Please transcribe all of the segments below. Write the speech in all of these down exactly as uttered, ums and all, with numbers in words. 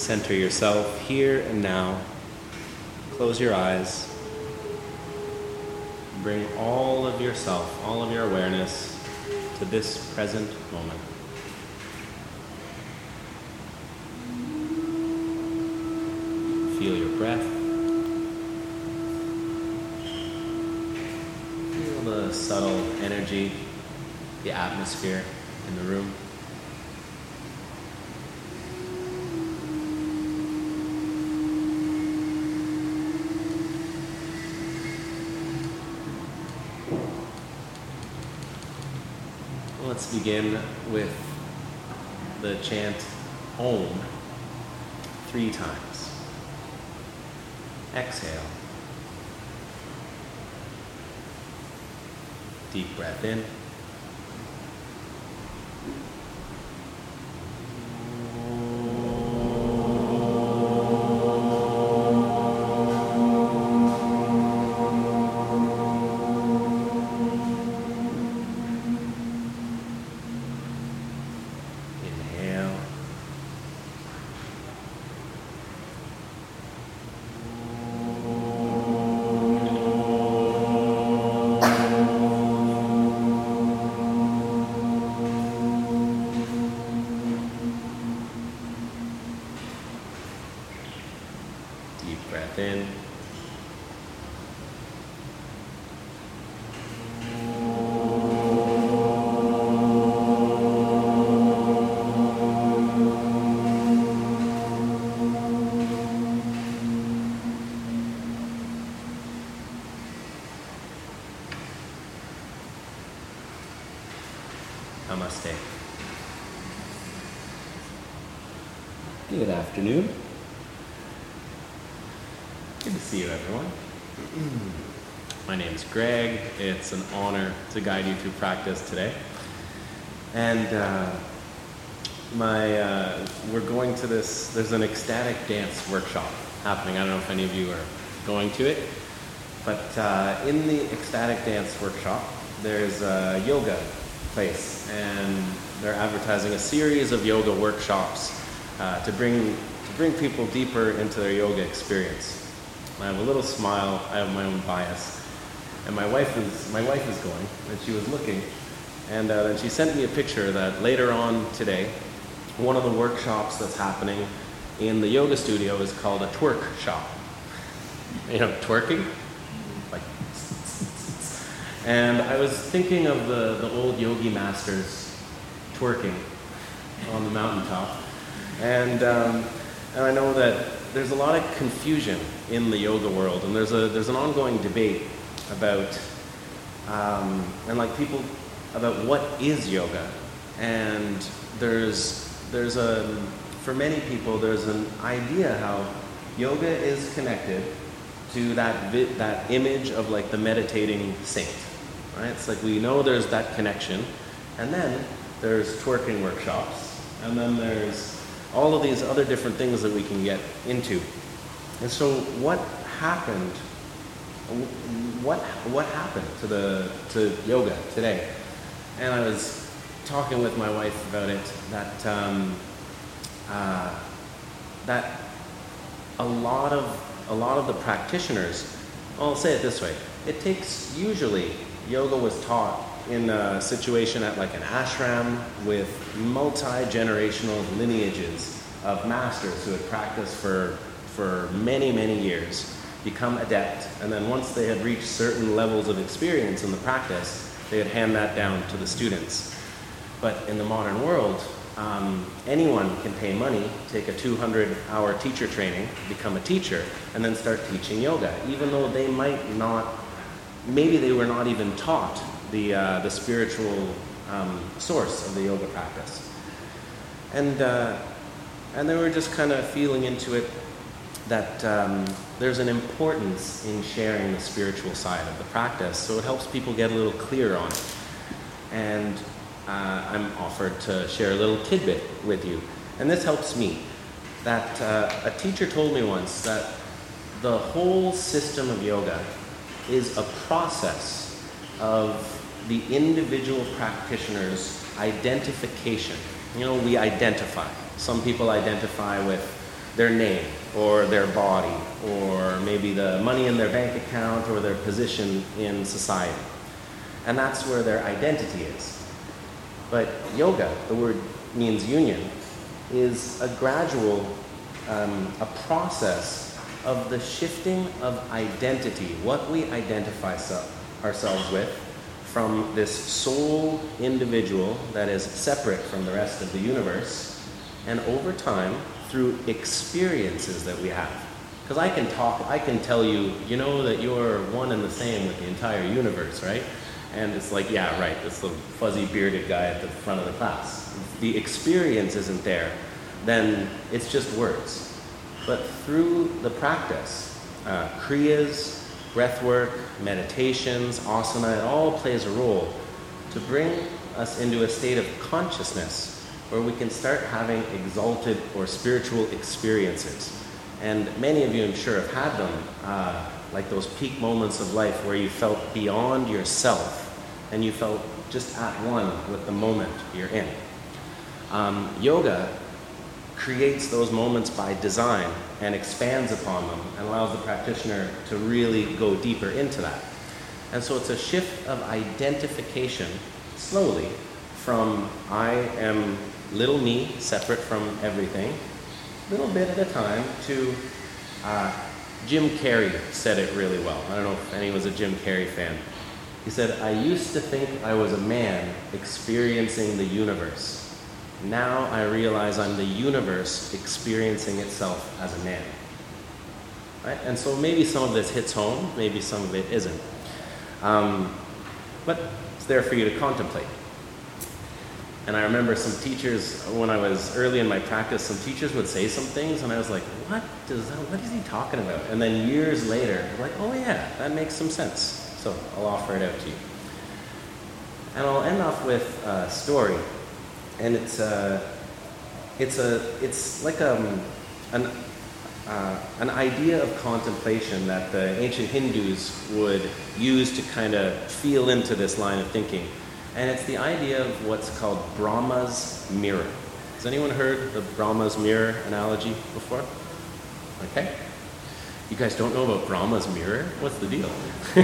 Center yourself here and now. Close your eyes. Bring all of yourself, all of your awareness to this present moment. Feel your breath. Feel the subtle energy, the atmosphere in the room. Let's begin with the chant Om three times. Exhale. Deep breath in. Deep breath in. Namaste. Good afternoon. Good to see you, everyone. My name is Greg. It's an honor to guide you through practice today. And uh, my uh, we're going to this, there's an ecstatic dance workshop happening. I don't know if any of you are going to it. But uh, in the ecstatic dance workshop, there's a yoga place. And they're advertising a series of yoga workshops uh, to bring to bring people deeper into their yoga experience. I have a little smile. I have my own bias, and my wife is my wife is going, and she was looking, and uh, then she sent me a picture that later on today, one of the workshops that's happening in the yoga studio is called a twerk shop. You know, twerking, like. And I was thinking of the the old yogi masters twerking on the mountaintop, and um, and I know that there's a lot of confusion in the yoga world, and there's a there's an ongoing debate about um, and like people about what is yoga, and there's there's a for many people there's an idea how yoga is connected to that vi- that image of like the meditating saint, right? It's like we know there's that connection, and then there's twerking workshops, and then there's all of these other different things that we can get into. And so what happened, what what happened to the to yoga today? And I was talking with my wife about it, that um, uh, that a lot of a lot of the practitioners, I'll say it this way, it takes, usually yoga was taught in a situation at like an ashram with multi-generational lineages of masters who had practiced for for many, many years, become adept, and then once they had reached certain levels of experience in the practice, they would hand that down to the students. But in the modern world, um, anyone can pay money, take a two hundred hour teacher training, become a teacher, and then start teaching yoga, even though they might not, maybe they were not even taught the uh, the spiritual um, source of the yoga practice. And uh, and they were just kind of feeling into it that um, there's an importance in sharing the spiritual side of the practice, so it helps people get a little clearer on it. And uh, I'm offered to share a little tidbit with you. And this helps me. That uh, a teacher told me once that the whole system of yoga is a process of the individual practitioner's identification. You know, we identify. Some people identify with their name or their body or maybe the money in their bank account or their position in society. And that's where their identity is. But yoga, the word means union, is a gradual, um, a process of the shifting of identity, what we identify so, ourselves with, from this sole individual that is separate from the rest of the universe, and over time, through experiences that we have. Because I can talk, I can tell you, you know that you're one and the same with the entire universe, right? And it's like, yeah, right, this little fuzzy bearded guy at the front of the class. The experience isn't there, then it's just words. But through the practice, uh, kriyas, breathwork, meditations, asana, it all plays a role to bring us into a state of consciousness where we can start having exalted or spiritual experiences. And many of you, I'm sure, have had them, uh, like those peak moments of life where you felt beyond yourself and you felt just at one with the moment you're in. Um, yoga creates those moments by design and expands upon them and allows the practitioner to really go deeper into that. And so it's a shift of identification slowly from I am little me, separate from everything, little bit at a time, to uh, Jim Carrey said it really well. I don't know if anyone was a Jim Carrey fan. He said, I used to think I was a man experiencing the universe. Now I realize I'm the universe experiencing itself as a man. Right? And so maybe some of this hits home, maybe some of it isn't. Um, but it's there for you to contemplate. And I remember some teachers, when I was early in my practice, some teachers would say some things, and I was like, what does that, what is he talking about? And then years later, I'm like, oh yeah, that makes some sense. So I'll offer it out to you. And I'll end off with a story. And it's a, it's a, it's like um, an, uh, an idea of contemplation that the ancient Hindus would use to kind of feel into this line of thinking. And it's the idea of what's called Brahma's mirror. Has anyone heard the Brahma's mirror analogy before? Okay. You guys don't know about Brahma's mirror? What's the deal?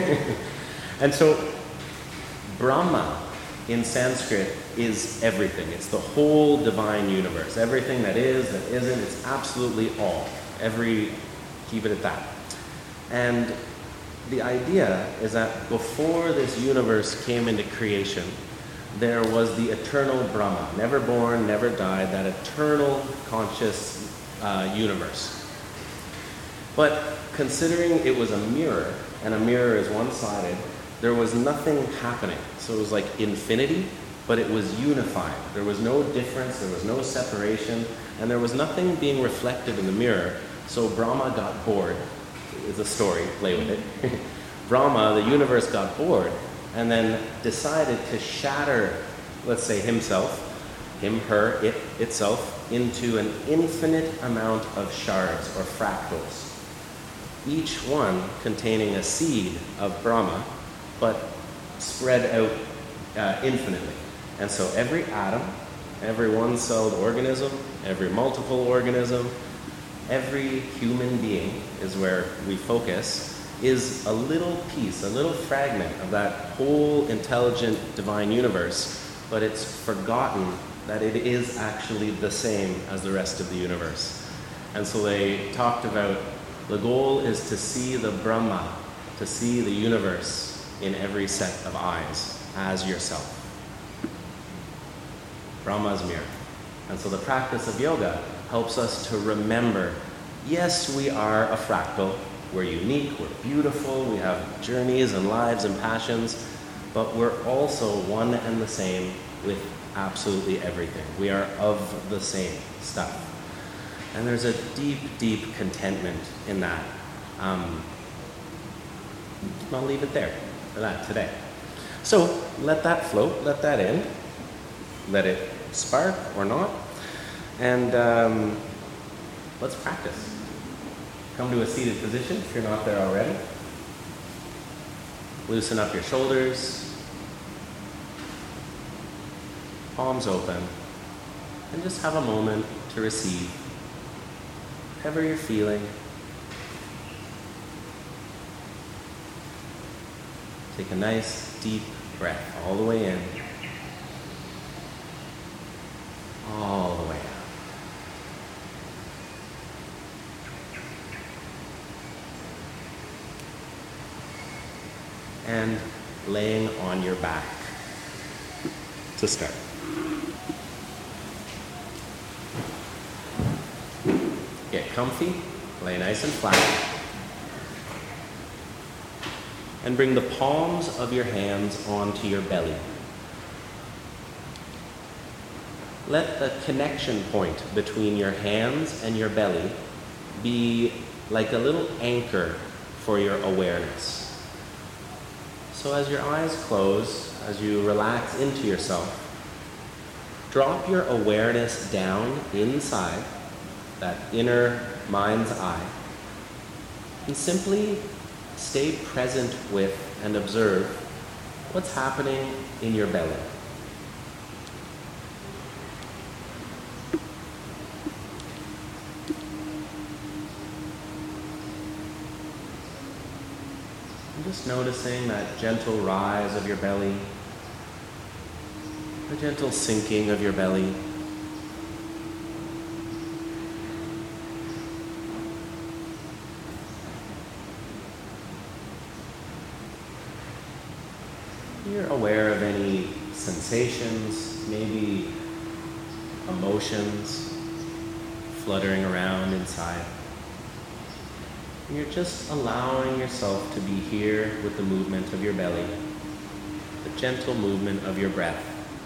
And so, Brahma in Sanskrit is everything. It's the whole divine universe. Everything that is, that isn't, it's absolutely all. Every, keep it at that. And the idea is that before this universe came into creation, there was the eternal Brahma, never born, never died, that eternal conscious uh, universe. But considering it was a mirror, and a mirror is one-sided, there was nothing happening. So it was like infinity, but it was unified. There was no difference, there was no separation, and there was nothing being reflected in the mirror. So Brahma got bored. It's a story, play with it. Brahma, the universe, got bored and then decided to shatter, let's say, himself, him, her, it, itself, into an infinite amount of shards or fractals, each one containing a seed of Brahma, but spread out uh, infinitely. And so every atom, every one-celled organism, every multiple organism, every human being is where we focus, is a little piece, a little fragment of that whole intelligent divine universe, but it's forgotten that it is actually the same as the rest of the universe. And so they talked about the goal is to see the Brahma, to see the universe in every set of eyes as yourself. Brahma's mirror. And so the practice of yoga helps us to remember, yes, we are a fractal, we're unique, we're beautiful, we have journeys and lives and passions, but we're also one and the same with absolutely everything. We are of the same stuff. And there's a deep, deep contentment in that. Um, I'll leave it there for that today. So let that float, let that in, let it spark or not, and um, let's practice. Come to a seated position if you're not there already. Loosen up your shoulders, palms open, and just have a moment to receive. whatever you're feeling. Take a nice deep breath all the way in, all the way out. And laying on your back to start. Get comfy, lay nice and flat, and bring the palms of your hands onto your belly. Let the connection point between your hands and your belly be like a little anchor for your awareness. So as your eyes close, as you relax into yourself, drop your awareness down inside that inner mind's eye, and simply stay present with and observe what's happening in your belly. And just noticing that gentle rise of your belly, the gentle sinking of your belly. You're aware of any sensations, maybe emotions fluttering around inside. And you're just allowing yourself to be here with the movement of your belly, the gentle movement of your breath.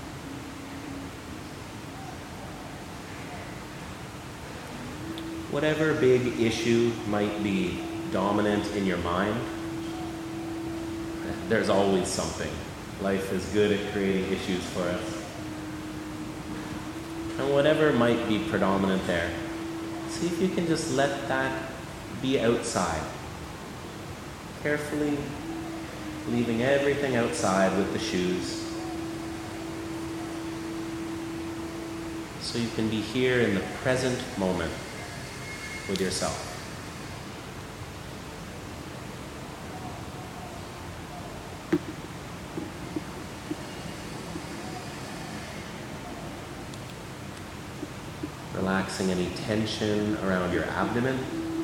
Whatever big issue might be dominant in your mind, there's always something. Life is good at creating issues for us. And whatever might be predominant there, see if you can just let that be outside. Carefully leaving everything outside with the shoes. So you can be here in the present moment with yourself. Relaxing any tension around your abdomen.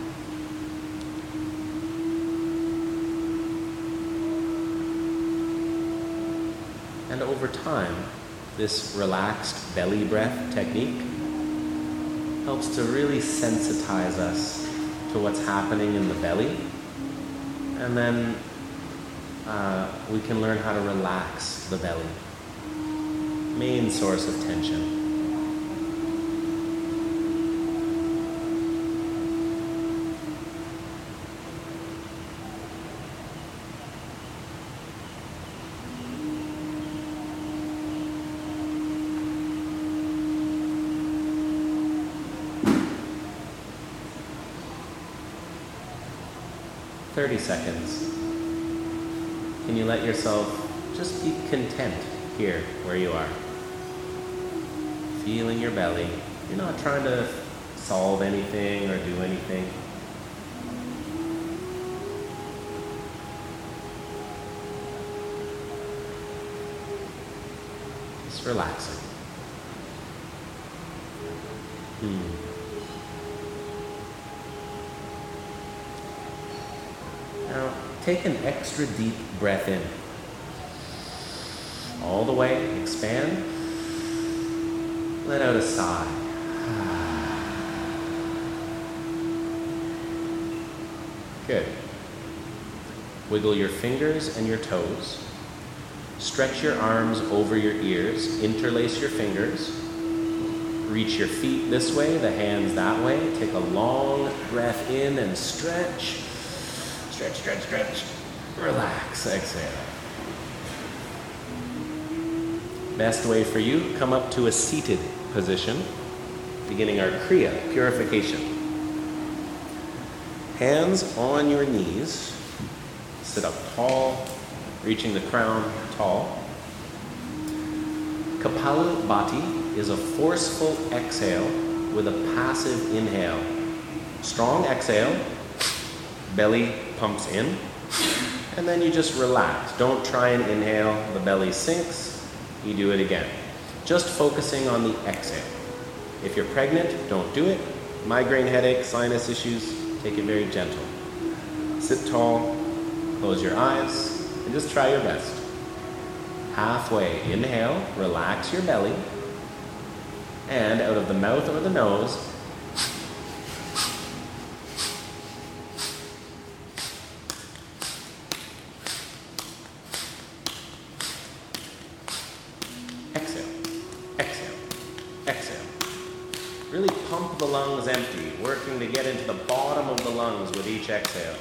And over time, this relaxed belly breath technique helps to really sensitize us to what's happening in the belly. And then uh, we can learn how to relax the belly, main source of tension. thirty seconds. Can you let yourself just be content here where you are? Feeling your belly. You're not trying to solve anything or do anything. Just relaxing. Hmm. Now, take an extra deep breath in. All the way, expand. Let out a sigh. Good. Wiggle your fingers and your toes. Stretch your arms over your ears. Interlace your fingers. Reach your feet this way, the hands that way. Take a long breath in and stretch. Stretch, stretch, stretch. Relax, exhale. Best way for you, come up to a seated position, beginning our Kriya, purification. Hands on your knees. Sit up tall, reaching the crown tall. Kapalabhati is a forceful exhale with a passive inhale. Strong exhale, belly pumps in, and then you just relax. Don't try and inhale, the belly sinks, you do it again. Just focusing on the exhale. If you're pregnant, don't do it. Migraine headache, sinus issues, take it very gentle. Sit tall, close your eyes, and just try your best. Halfway, inhale, relax your belly, and out of the mouth or the nose, exhale, exhale, exhale. Really pump the lungs empty, working to get into the bottom of the lungs with each exhale.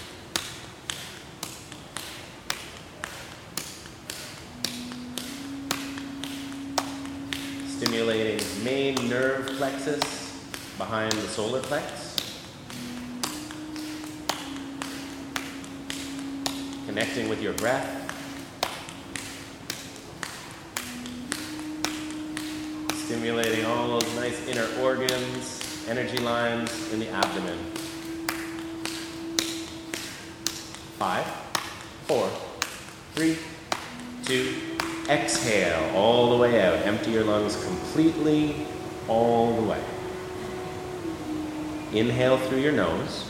Stimulating main nerve plexus behind the solar plex. Connecting with your breath. Stimulating all those nice inner organs, energy lines in the abdomen. Five, four, three, two, exhale all the way out. Empty your lungs completely, all the way. Inhale through your nose.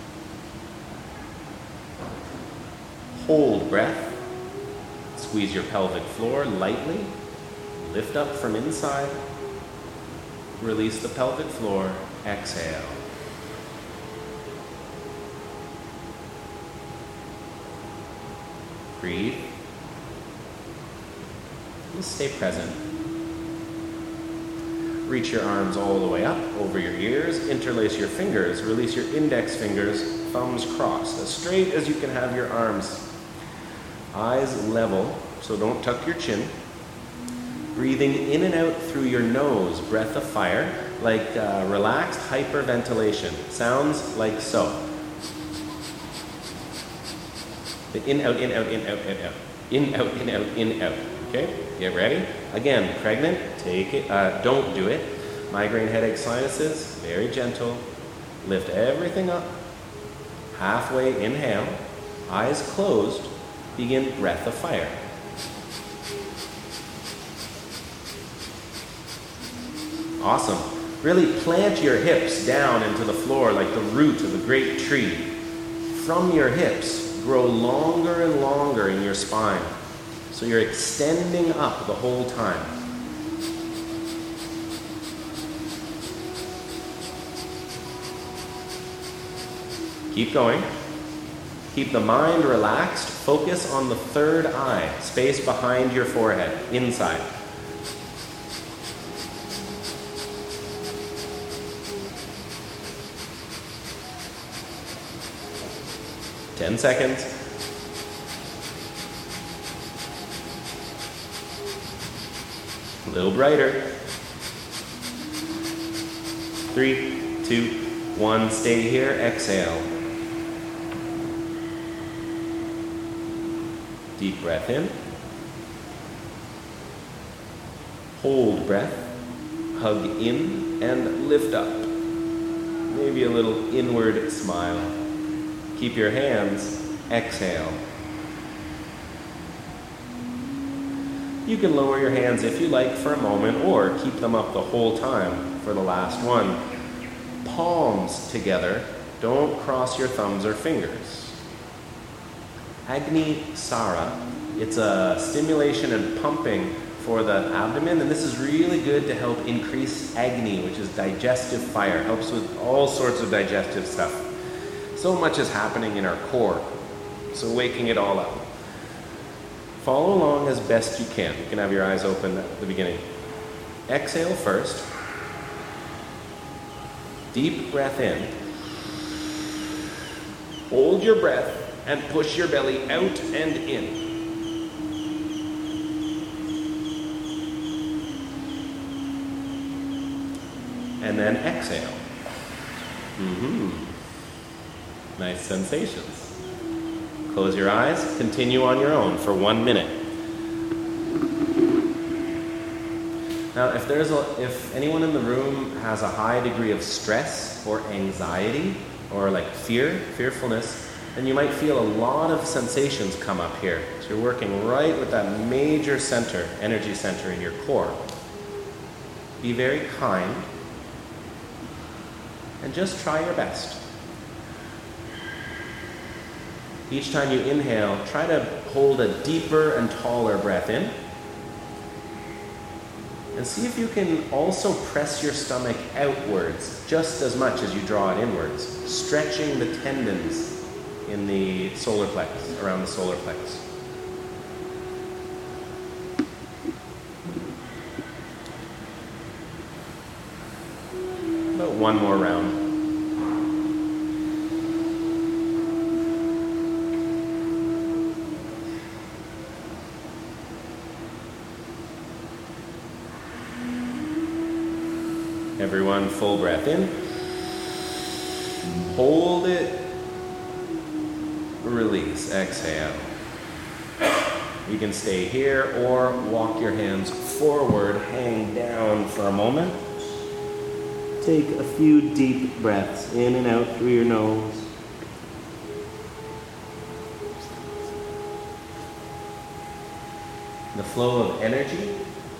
Hold breath. Squeeze your pelvic floor lightly. Lift up from inside. Release the pelvic floor. Exhale. Breathe. Just stay present. Reach your arms all the way up over your ears. Interlace your fingers. Release your index fingers. Thumbs crossed. As straight as you can have your arms. Eyes level, so don't tuck your chin. Breathing in and out through your nose. Breath of fire, like uh, relaxed hyperventilation. Sounds like so. The in, out, in, out, in, out, in, out. In, out, in, out, in, out. Okay, get ready. Again, pregnant, take it, uh, don't do it. Migraine headache, sinuses, very gentle. Lift everything up. Halfway, inhale. Eyes closed. Begin breath of fire. Awesome. Really plant your hips down into the floor like the root of a great tree. From your hips, grow longer and longer in your spine. So you're extending up the whole time. Keep going. Keep the mind relaxed. Focus on the third eye, space behind your forehead, inside. Ten seconds. A little brighter. Three, two, one. Stay here. Exhale. Deep breath in. Hold breath. Hug in and lift up. Maybe a little inward smile. Keep your hands. Exhale. You can lower your hands if you like for a moment, or keep them up the whole time for the last one. Palms together. Don't cross your thumbs or fingers. Agni Sara. It's a stimulation and pumping for the abdomen, and this is really good to help increase Agni, which is digestive fire. Helps with all sorts of digestive stuff. So much is happening in our core, so waking it all up. Follow along as best you can. You can have your eyes open at the beginning. Exhale first. Deep breath in. Hold your breath and push your belly out and in. And then exhale. Mm-hmm. Nice sensations. Close your eyes. Continue on your own for one minute. Now, if there's a, if anyone in the room has a high degree of stress or anxiety or like fear, fearfulness, then you might feel a lot of sensations come up here. So you're working right with that major center, energy center in your core. Be very kind and just try your best. Each time you inhale, try to hold a deeper and taller breath in. And see if you can also press your stomach outwards just as much as you draw it inwards, stretching the tendons in the solar plex, around the solar plex. About one more round. Everyone, full breath in. Hold it. Release. Exhale. You can stay here or walk your hands forward, hang down for a moment. Take a few deep breaths in and out through your nose. The flow of energy.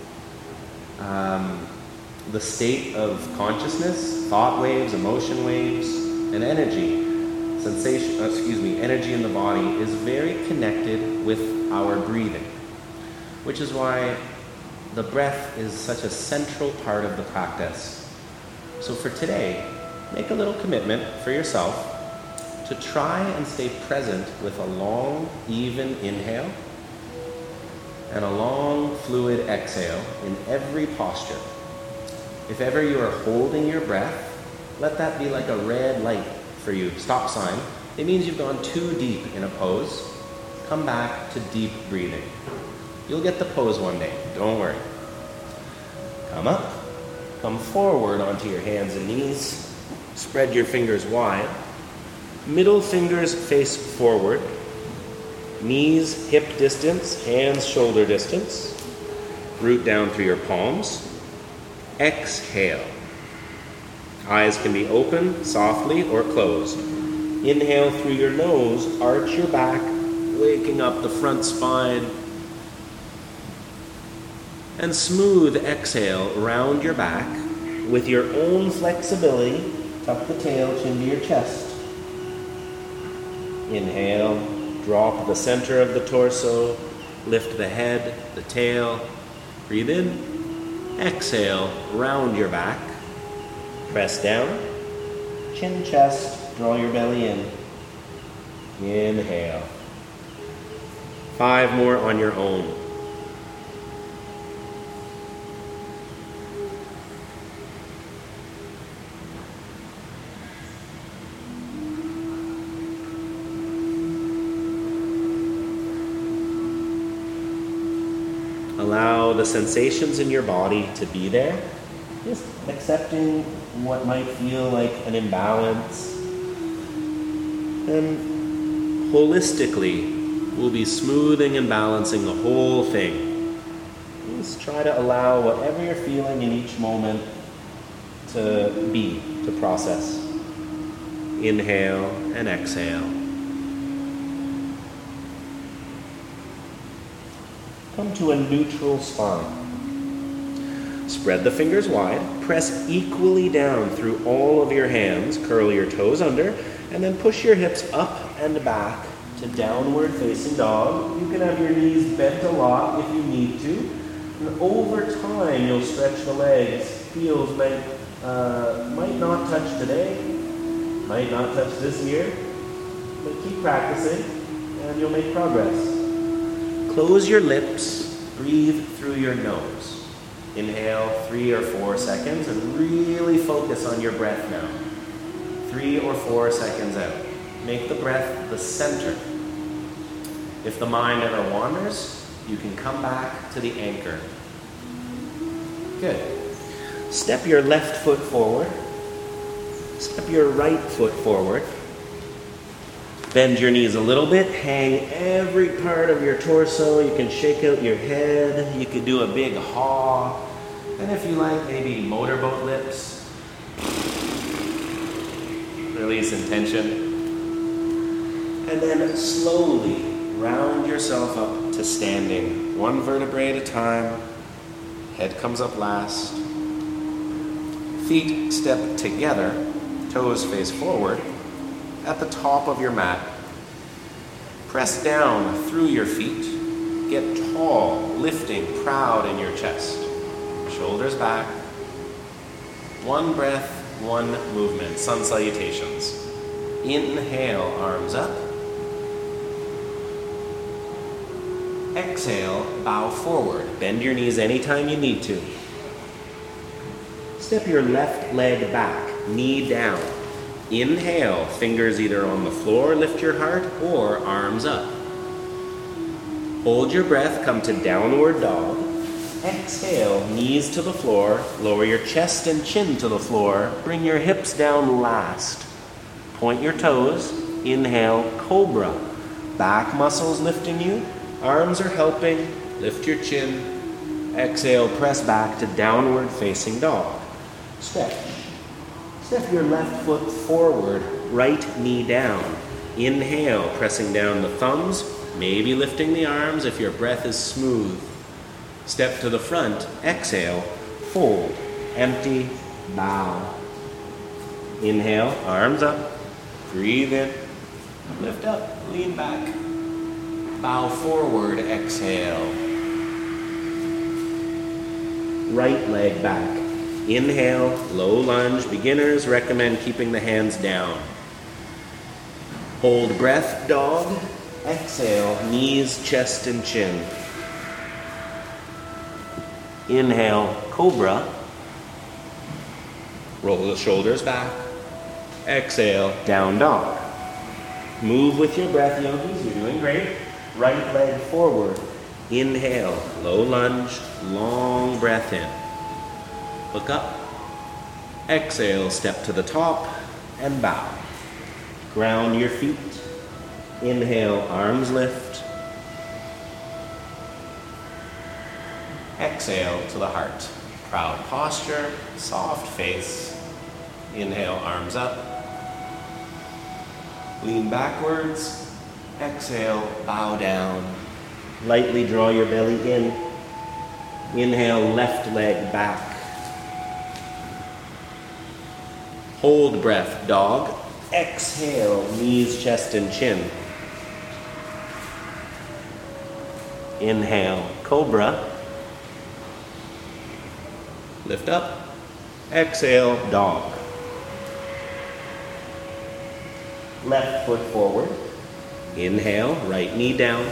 Um, The state of consciousness, thought waves, emotion waves, and energy, sensation, excuse me, energy in the body is very connected with our breathing, which is why the breath is such a central part of the practice. So for today, make a little commitment for yourself to try and stay present with a long, even inhale and a long, fluid exhale in every posture. If ever you are holding your breath, let that be like a red light for you, stop sign. It means you've gone too deep in a pose. Come back to deep breathing. You'll get the pose one day, don't worry. Come up, come forward onto your hands and knees. Spread your fingers wide. Middle fingers face forward. Knees hip distance, hands shoulder distance. Root down through your palms. Exhale. Eyes can be open, softly, or closed. Inhale through your nose, arch your back, waking up the front spine. And smooth exhale, round your back. With your own flexibility, tuck the tail chin to your chest. Inhale, drop the center of the torso, lift the head, the tail. Breathe in. Exhale, round your back, press down, chin, chest, draw your belly in. Inhale. Five more on your own. Allow the sensations in your body to be there. Just accepting what might feel like an imbalance. And holistically, we'll be smoothing and balancing the whole thing. Just try to allow whatever you're feeling in each moment to be, to process. Inhale and exhale. Come to a neutral spine. Spread the fingers wide, press equally down through all of your hands, curl your toes under, and then push your hips up and back to downward facing dog. You can have your knees bent a lot if you need to. And over time, you'll stretch the legs. Heels might, uh, might not touch today, might not touch this year, but keep practicing and you'll make progress. Close your lips, breathe through your nose. Inhale three or four seconds and really focus on your breath now. Three or four seconds out. Make the breath the center. If the mind ever wanders, you can come back to the anchor. Good. Step your left foot forward. Step your right foot forward. Bend your knees a little bit. Hang every part of your torso. You can shake out your head. You can do a big haw. And if you like, maybe motorboat lips. Release in tension. And then slowly round yourself up to standing, one vertebrae at a time. Head comes up last. Feet step together, toes face forward, at the top of your mat. Press down through your feet. Get tall, lifting, proud in your chest. Shoulders back. One breath, one movement. Sun salutations. Inhale, arms up. Exhale, bow forward. Bend your knees anytime you need to. Step your left leg back, knee down. Inhale, fingers either on the floor, lift your heart, or arms up. Hold your breath, come to downward dog. Exhale, knees to the floor, lower your chest and chin to the floor, bring your hips down last. Point your toes, inhale, cobra. Back muscles lifting you, arms are helping, lift your chin. Exhale, press back to downward facing dog. Stretch. Step your left foot forward, right knee down. Inhale, pressing down the thumbs, maybe lifting the arms if your breath is smooth. Step to the front, exhale, fold, empty, bow. Inhale, arms up, breathe in, lift up, lean back. Bow forward, exhale. Right leg back. Inhale, low lunge. Beginners recommend keeping the hands down. Hold breath, dog. Exhale, knees, chest, and chin. Inhale, cobra. Roll the shoulders back. Exhale, down dog. Move with your breath, yogis. You're doing great. Right leg forward. Inhale, low lunge, long breath in. Look up. Exhale, step to the top and bow. Ground your feet. Inhale, arms lift. Exhale to the heart. Proud posture, soft face. Inhale, arms up. Lean backwards. Exhale, bow down. Lightly draw your belly in. Inhale, left leg back. Hold breath, dog. Exhale, knees, chest, and chin. Inhale, cobra. Lift up. Exhale, dog. Left foot forward. Inhale, right knee down.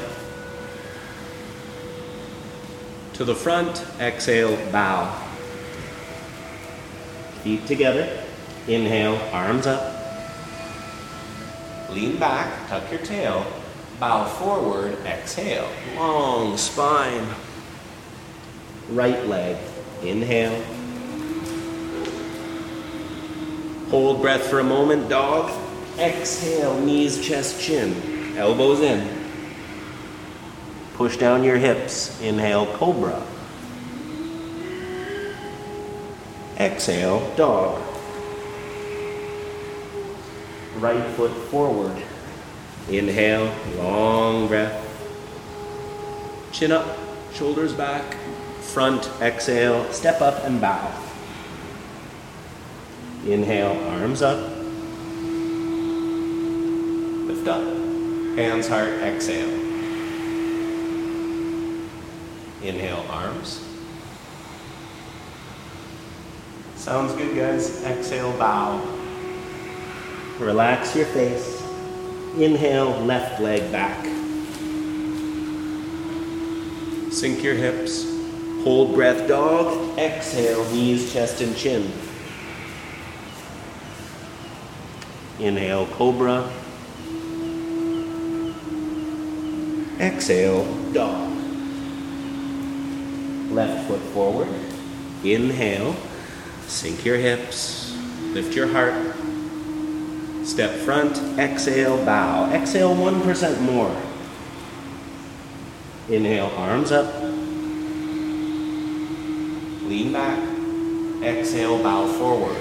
To the front, exhale, bow. Feet together. Inhale, arms up. Lean back, tuck your tail. Bow forward, exhale. Long spine. Right leg, inhale. Hold breath for a moment, dog. Exhale, knees, chest, chin. Elbows in. Push down your hips. Inhale, cobra. Exhale, dog. Right foot forward. Inhale, long breath. Chin up, shoulders back. Front, exhale, step up and bow. Inhale, arms up. Lift up. Hands, heart, exhale. Inhale, arms. Sounds good, guys. Exhale, bow. Relax your face. Inhale, left leg back. Sink your hips. Hold breath, dog. Exhale, knees, chest, and chin. Inhale, cobra. Exhale, dog. Left foot forward. Inhale. Sink your hips. Lift your heart. Step front. Exhale, bow. Exhale one percent more. Inhale, arms up. Lean back. Exhale, bow forward.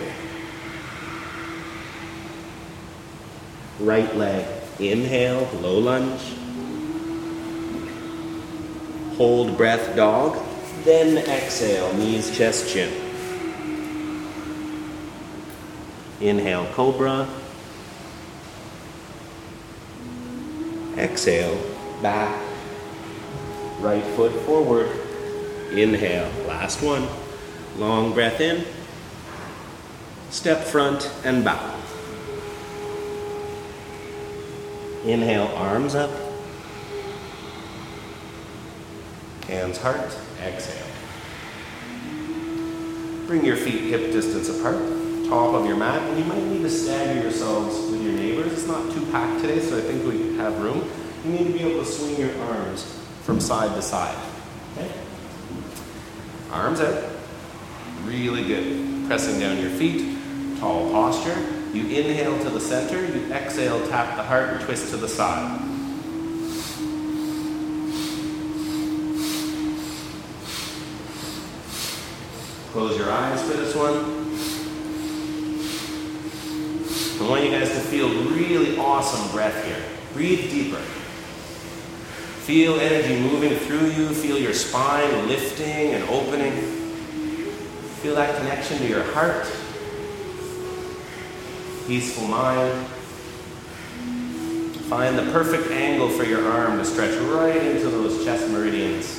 Right leg. Inhale, low lunge. Hold breath, dog. Then exhale, knees, chest, chin. Inhale, cobra. Exhale, back. Right foot forward. Inhale, last one. Long breath in. Step front and bow. Inhale, arms up. Hands heart. Exhale. Bring your feet hip distance apart. Top of your mat. And you might need to stagger yourselves with your neighbors. It's not too packed today, so I think we have room. You need to be able to swing your arms from side to side. Okay? Arms out. Really good. Pressing down your feet. Tall posture. You inhale to the center. You exhale, tap the heart, and twist to the side. Close your eyes for this one. I want you guys to feel really awesome breath here. Breathe deeper. Feel energy moving through you. Feel your spine lifting and opening. Feel that connection to your heart. Peaceful mind. Find the perfect angle for your arm to stretch right into those chest meridians.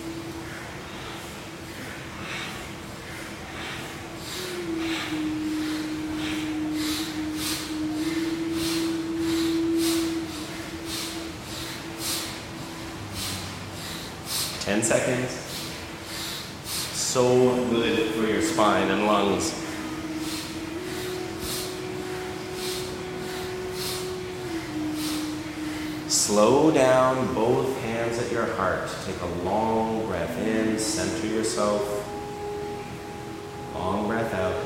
ten seconds. So good for your spine and lungs. Slow down, both hands at your heart. Take a long breath in, center yourself. Long breath out.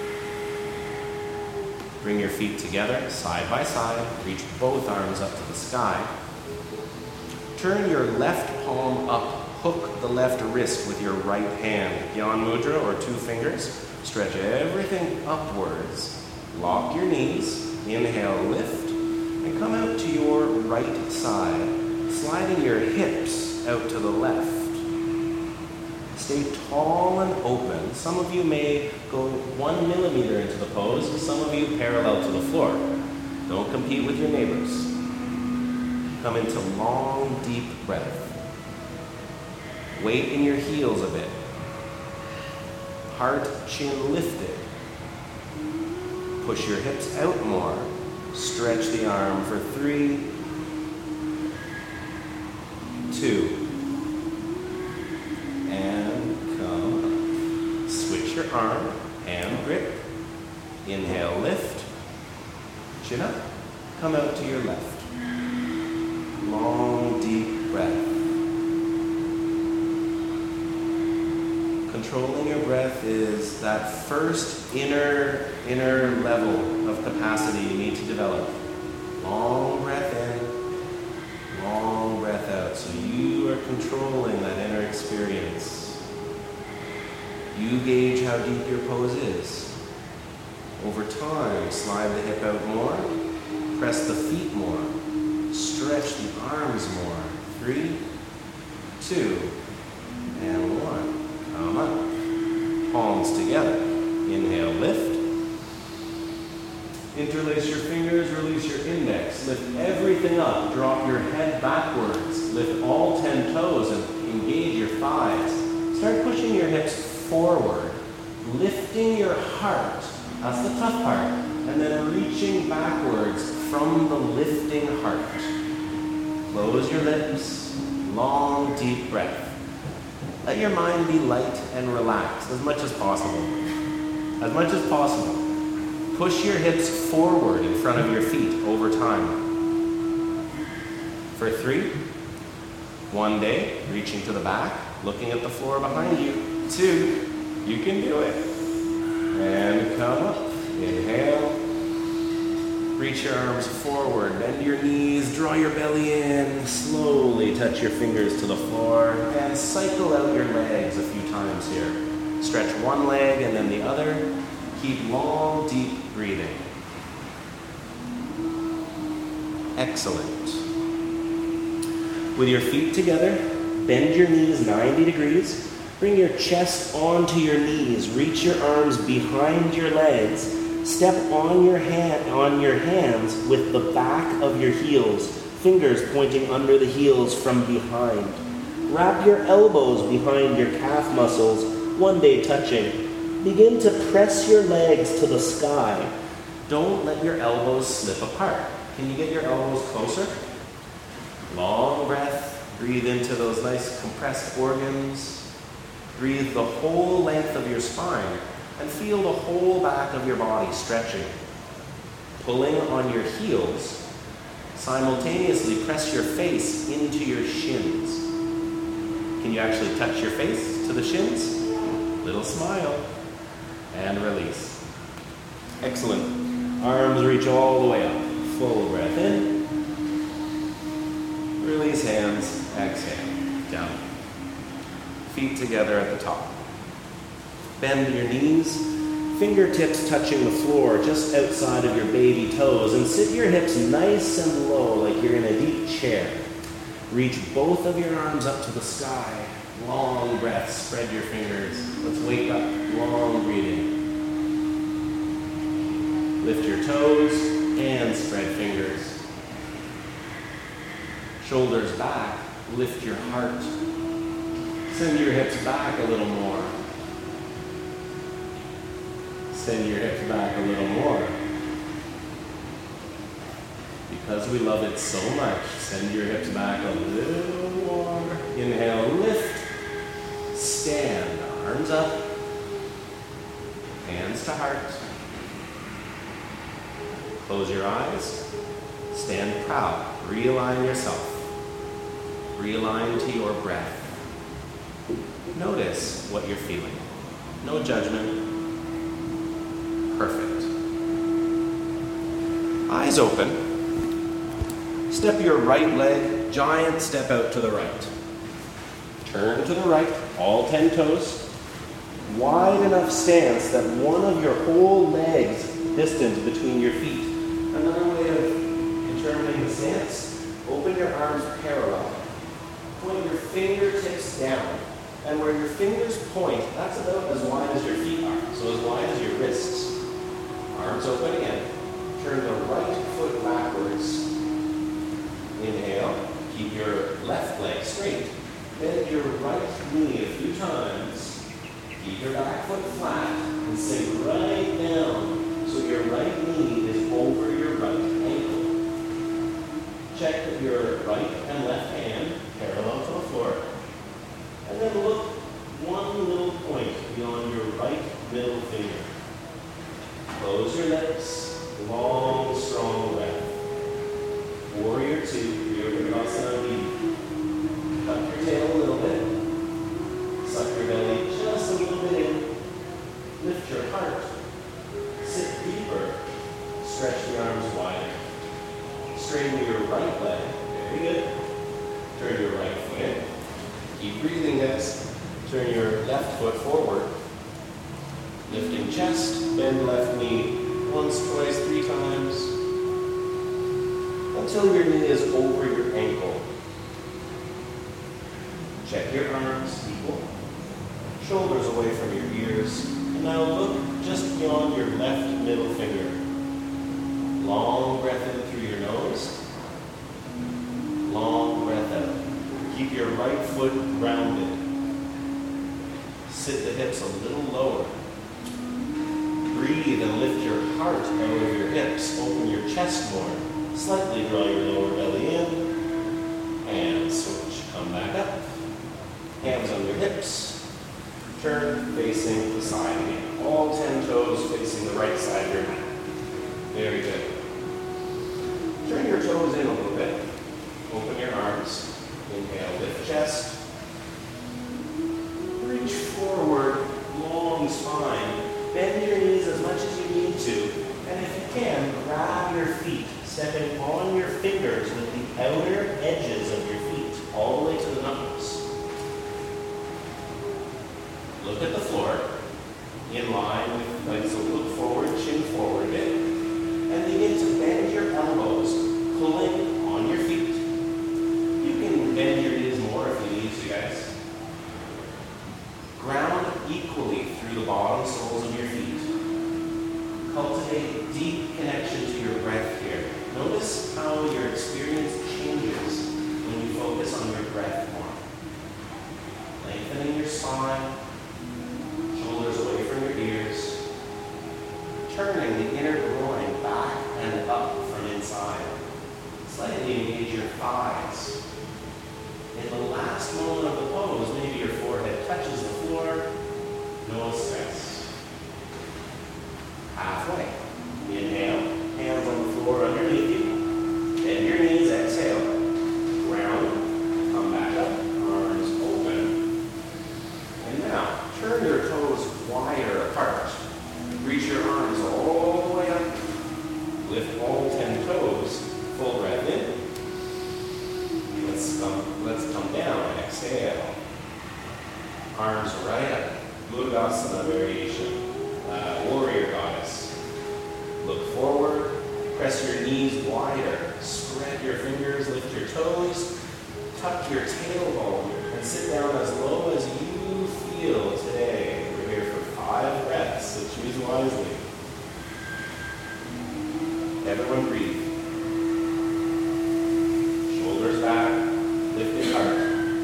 Bring your feet together, side by side. Reach both arms up to the sky. Turn your left palm up. Hook the left wrist with your right hand. Gyan Mudra or two fingers. Stretch everything upwards. Lock your knees. Inhale, lift. And come out to your right side. Sliding your hips out to the left. Stay tall and open. Some of you may go one millimeter into the pose. Some of you parallel to the floor. Don't compete with your neighbors. Come into long, deep breath. Weight in your heels a bit. Heart, chin lifted. Push your hips out more. Stretch the arm for three, two, and come up. Switch your arm, hand grip. Inhale, lift. Chin up. Come out to your left. Long, deep breath. Controlling your breath is that first inner, inner level of capacity you need to develop. Long breath in, long breath out. So you are controlling that inner experience. You gauge how deep your pose is. Over time, slide the hip out more, press the feet more, stretch the arms more. Three, two, and one. Come up. Palms together. Inhale, lift. Interlace your fingers, release your index. Lift everything up. Drop your head backwards. Lift all ten toes and engage your thighs. Start pushing your hips forward. Lifting your heart. That's the tough part. And then reaching backwards from the lifting heart. Close your lips. Long, deep breath. Let your mind be light and relaxed as much as possible. As much as possible. Push your hips forward in front of your feet over time. For three. One day, reaching to the back, looking at the floor behind you. Two. You can do it. And come up. Inhale. Reach your arms forward, bend your knees, draw your belly in, slowly touch your fingers to the floor, and cycle out your legs a few times here. Stretch one leg and then the other. Keep long, deep breathing. Excellent. With your feet together, bend your knees ninety degrees. Bring your chest onto your knees. Reach your arms behind your legs. Step on your hand, on your hands with the back of your heels, fingers pointing under the heels from behind. Wrap your elbows behind your calf muscles, one day touching. Begin to press your legs to the sky. Don't let your elbows slip apart. Can you get your elbows closer? Long breath. Breathe into those nice compressed organs. Breathe the whole length of your spine and feel the whole back of your body stretching. Pulling on your heels, simultaneously press your face into your shins. Can you actually touch your face to the shins? Little smile. And release. Excellent. Arms reach all the way up. Full breath in. Release hands. Exhale. Down. Feet together at the top. Bend your knees, fingertips touching the floor just outside of your baby toes, and sit your hips nice and low like you're in a deep chair. Reach both of your arms up to the sky. Long breath, spread your fingers. Let's wake up, long breathing. Lift your toes and spread fingers. Shoulders back, lift your heart. Send your hips back a little more. Send your hips back a little more. Because we love it so much, send your hips back a little more. Inhale, lift. Stand, arms up. Hands to heart. Close your eyes. Stand proud. Realign yourself. Realign to your breath. Notice what you're feeling. No judgment. Perfect. Eyes open. Step your right leg, giant step out to the right. Turn to the right, all ten toes. Wide enough stance that one of your whole legs distant between your feet. Another way of determining the stance, open your arms parallel. Point your fingertips down. And where your fingers point, that's about as wide as your feet are. So as wide as your wrists. Arms open again. Turn the right foot backwards. Inhale. Keep your left leg straight. Bend your right knee a few times. Keep your back foot flat and sink right down so your right knee is over your right ankle. Check that your right and left hand parallel to the floor. And then look one little point beyond your right middle finger. Close your lips. Long, strong breath. Warrior two, Virabhadrasana. Tuck your tail a little bit. Suck your belly just a little bit in. Lift your heart. Sit deeper. Stretch the arms wider. Straighten your right leg. Very good. Turn your right foot in. Keep breathing, guys. Turn your left foot forward. Lifting chest. Bend left knee. Once, twice, three times. Until your knee is over your ankle. Check your arms equal. Shoulders away from your ears. And now look just beyond your left middle finger. Long breath in through your nose. Long breath out. Keep your right foot grounded. Sit the hips a little lower. Breathe and lift your heart out of your hips. Open your chest more. Slightly draw your lower belly in. And switch. Come back up. Hands on your hips. Turn facing the side again. All ten toes facing the right side of your mat. Very good. Turn your toes in a little bit. Open your arms. Inhale, lift chest. Reach forward, long spine. Bend your knees as much as you need to. And if you can, grab your feet, stepping on your fingers with the outer edges of your feet, all the way to the knuckles. Look at the floor. in line with, like, so look forward, chin forward a bit, and begin to bend your elbows, pulling on your feet. You can bend your knees more if you need to, guys. Ground equally through the bottom soles of your feet. Cultivate deep connection to your breath here. Notice how your experience changes when you focus on your breath more. Lengthening your spine, shoulders away from your ears, turning the inner groin back and up from inside. Slightly engage your thighs. In the last moment of the pose, maybe your forehead touches the floor, no stress. Halfway. Inhale, hands on the floor underneath you. Bend your knees, exhale. Ground, come back up, arms open. And now, turn your toes wider apart. Reach your arms all the way up. Lift all ten toes. Full breath in. Let's come, let's come down. Exhale. Arms right up. Mudgasana variation. Uh, warrior goddess. Look forward. Press your knees wider. Spread your fingers. Lift your toes. Tuck your tailbone and sit down as low as you feel today. We're here for five breaths, so choose wisely. Everyone breathe. Shoulders back, lifted heart.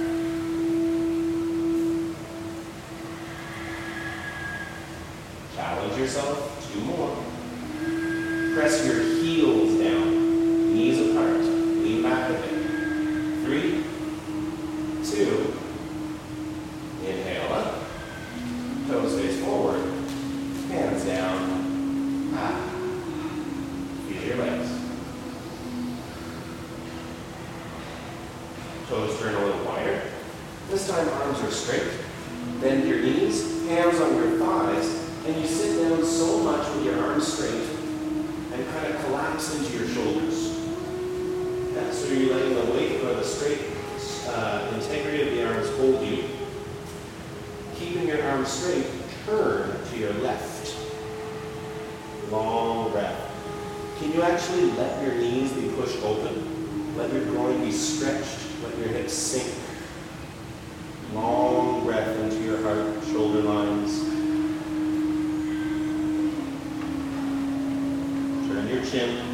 Challenge yourself, two more. Press your heels down, knees apart, lean back a bit. Three, two, inhale up, toes face forward, hands down, ah. Feel your legs. Toes turn a little wider. This time arms are straight. Bend your knees, hands on your thighs, and you sit down so much with your arms straight and kind of collapse into your shoulders. Yeah, so you're letting the weight or the straight uh, integrity of the arms hold you. Keeping your arms straight, turn to your left. Long breath. Can you actually let your knees be pushed open? Let your groin be stretched. Let your hips sink. Long breath into your heart, shoulder lines. Turn your chin.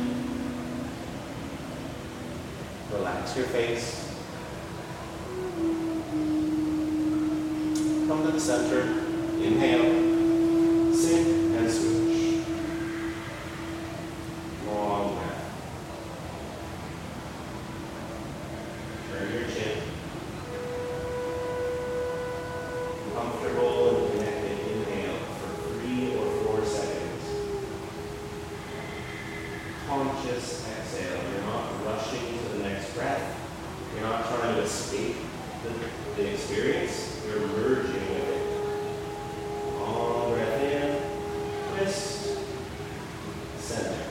Relax your face. Come to the center. Inhale. Sink and switch. Long breath. Turn your chin. Comfortable and connected. Inhale for three or four seconds. Conscious exhale. You're not rushing to the next breath. You're not trying to escape the, the experience. You're merging with it. Long breath in. Twist. Center.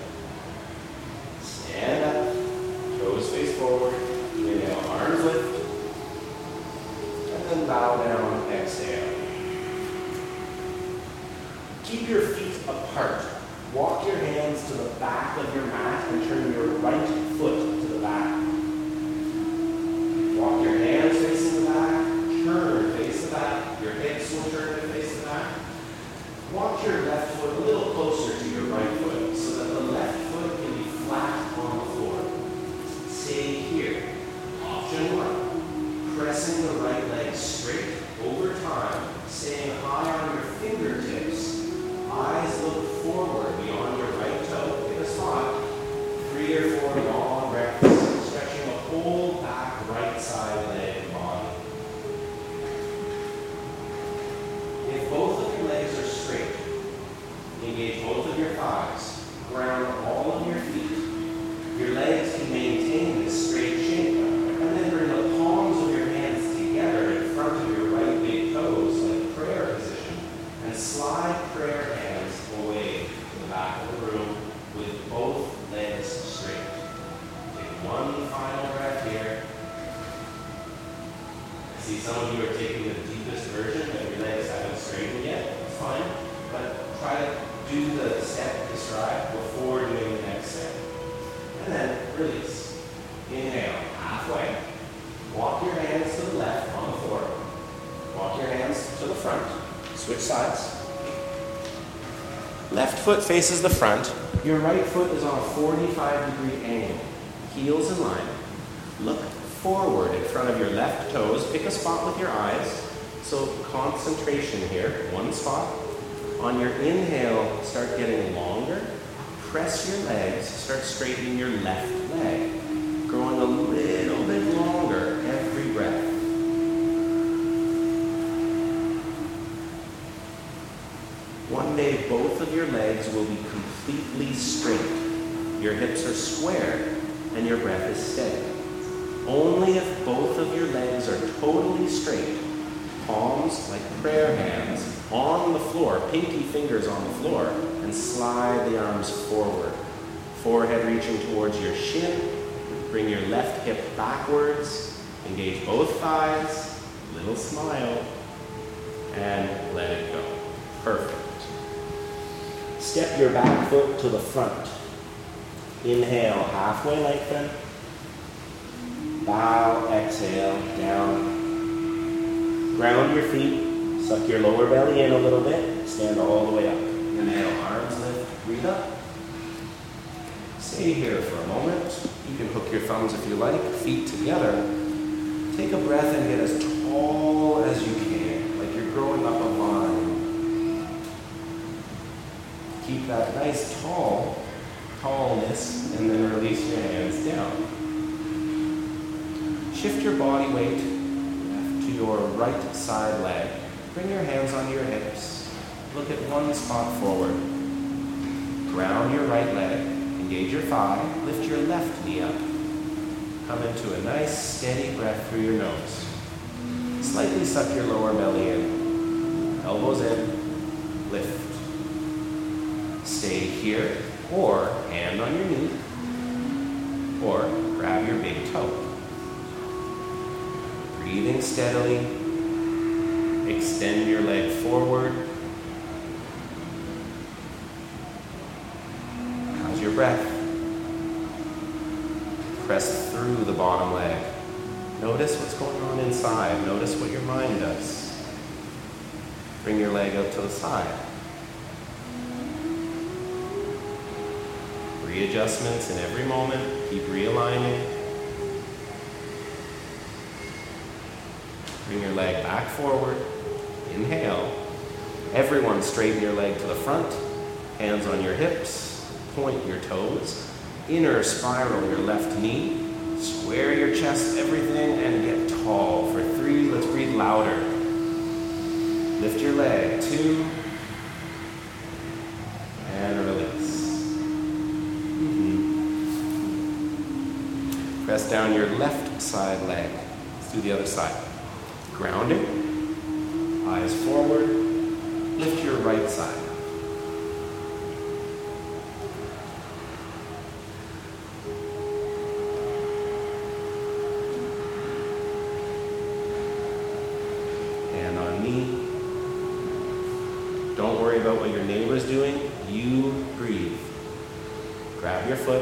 Stand up. Toes face forward. Inhale, arms lift. And then bow down, exhale. Keep your feet apart. Walk your hands to the back of your mat and turn your right foot to the back. Walk your hands facing the back, turn face the back, your hips will turn to face the back. Walk your left foot a little closer to your right foot so that the left foot can be flat on the floor. Stay here. Option one, pressing the right leg straight over time, staying high on your fingertips. Eyes look forward beyond your right toe in a spot. Three or four long breaths, stretching a whole back right side leg and body. If both of your legs are straight, engage both of your thighs. Ground all of your feet. Your legs can maintain this straight shape. And then bring the palms of your hands together in front of your right big toes like prayer position. And slide prayer hands away to the back of the room with both legs straight. Take one final breath here. I see some of you are taking the deepest version, but your legs haven't straightened yet. It's fine. But do the step described before doing the next step. And then release. Inhale, halfway. Walk your hands to the left on the floor. Walk your hands to the front. Switch sides. Left foot faces the front. Your right foot is on a forty-five degree angle. Heels in line. Look forward in front of your left toes. Pick a spot with your eyes. So concentration here, one spot. On your inhale, start getting longer. Press your legs, start straightening your left leg. Growing a little bit longer every breath. One day, both of your legs will be completely straight. Your hips are square and your breath is steady. Only if both of your legs are totally straight, palms like prayer hands on the floor, pinky fingers on the floor, and slide the arms forward. Forehead reaching towards your shin. Bring your left hip backwards. Engage both thighs. Little smile. And let it go. Perfect. Step your back foot to the front. Inhale, halfway lengthen. Bow, exhale, down. Ground your feet. Suck your lower belly in a little bit. Stand all the way up. Inhale, arms lift, breathe up. Stay here for a moment. You can hook your thumbs if you like, feet together. Take a breath and get as tall as you can, like you're growing up a vine. Keep that nice tall, tallness, and then release your hands down. Shift your body weight to your right side leg. Bring your hands onto your hips. Look at one spot forward. Ground your right leg. Engage your thigh. Lift your left knee up. Come into a nice steady breath through your nose. Slightly suck your lower belly in. Elbows in. Lift. Stay here, or hand on your knee, or grab your big toe. Breathing steadily. Extend your leg forward. How's your breath? Press through the bottom leg. Notice what's going on inside. Notice what your mind does. Bring your leg out to the side. Readjustments in every moment. Keep realigning. Bring your leg back forward. Inhale. Everyone straighten your leg to the front. Hands on your hips. Point your toes. Inner spiral your left knee. Square your chest, everything, and get tall. For three, let's breathe louder. Lift your leg. Two. And release. Mm-hmm. Press down your left side leg. Let's do the other side. Grounding, eyes forward, lift your right side. Hand on knee. Don't worry about what your neighbor's doing, you breathe. Grab your foot,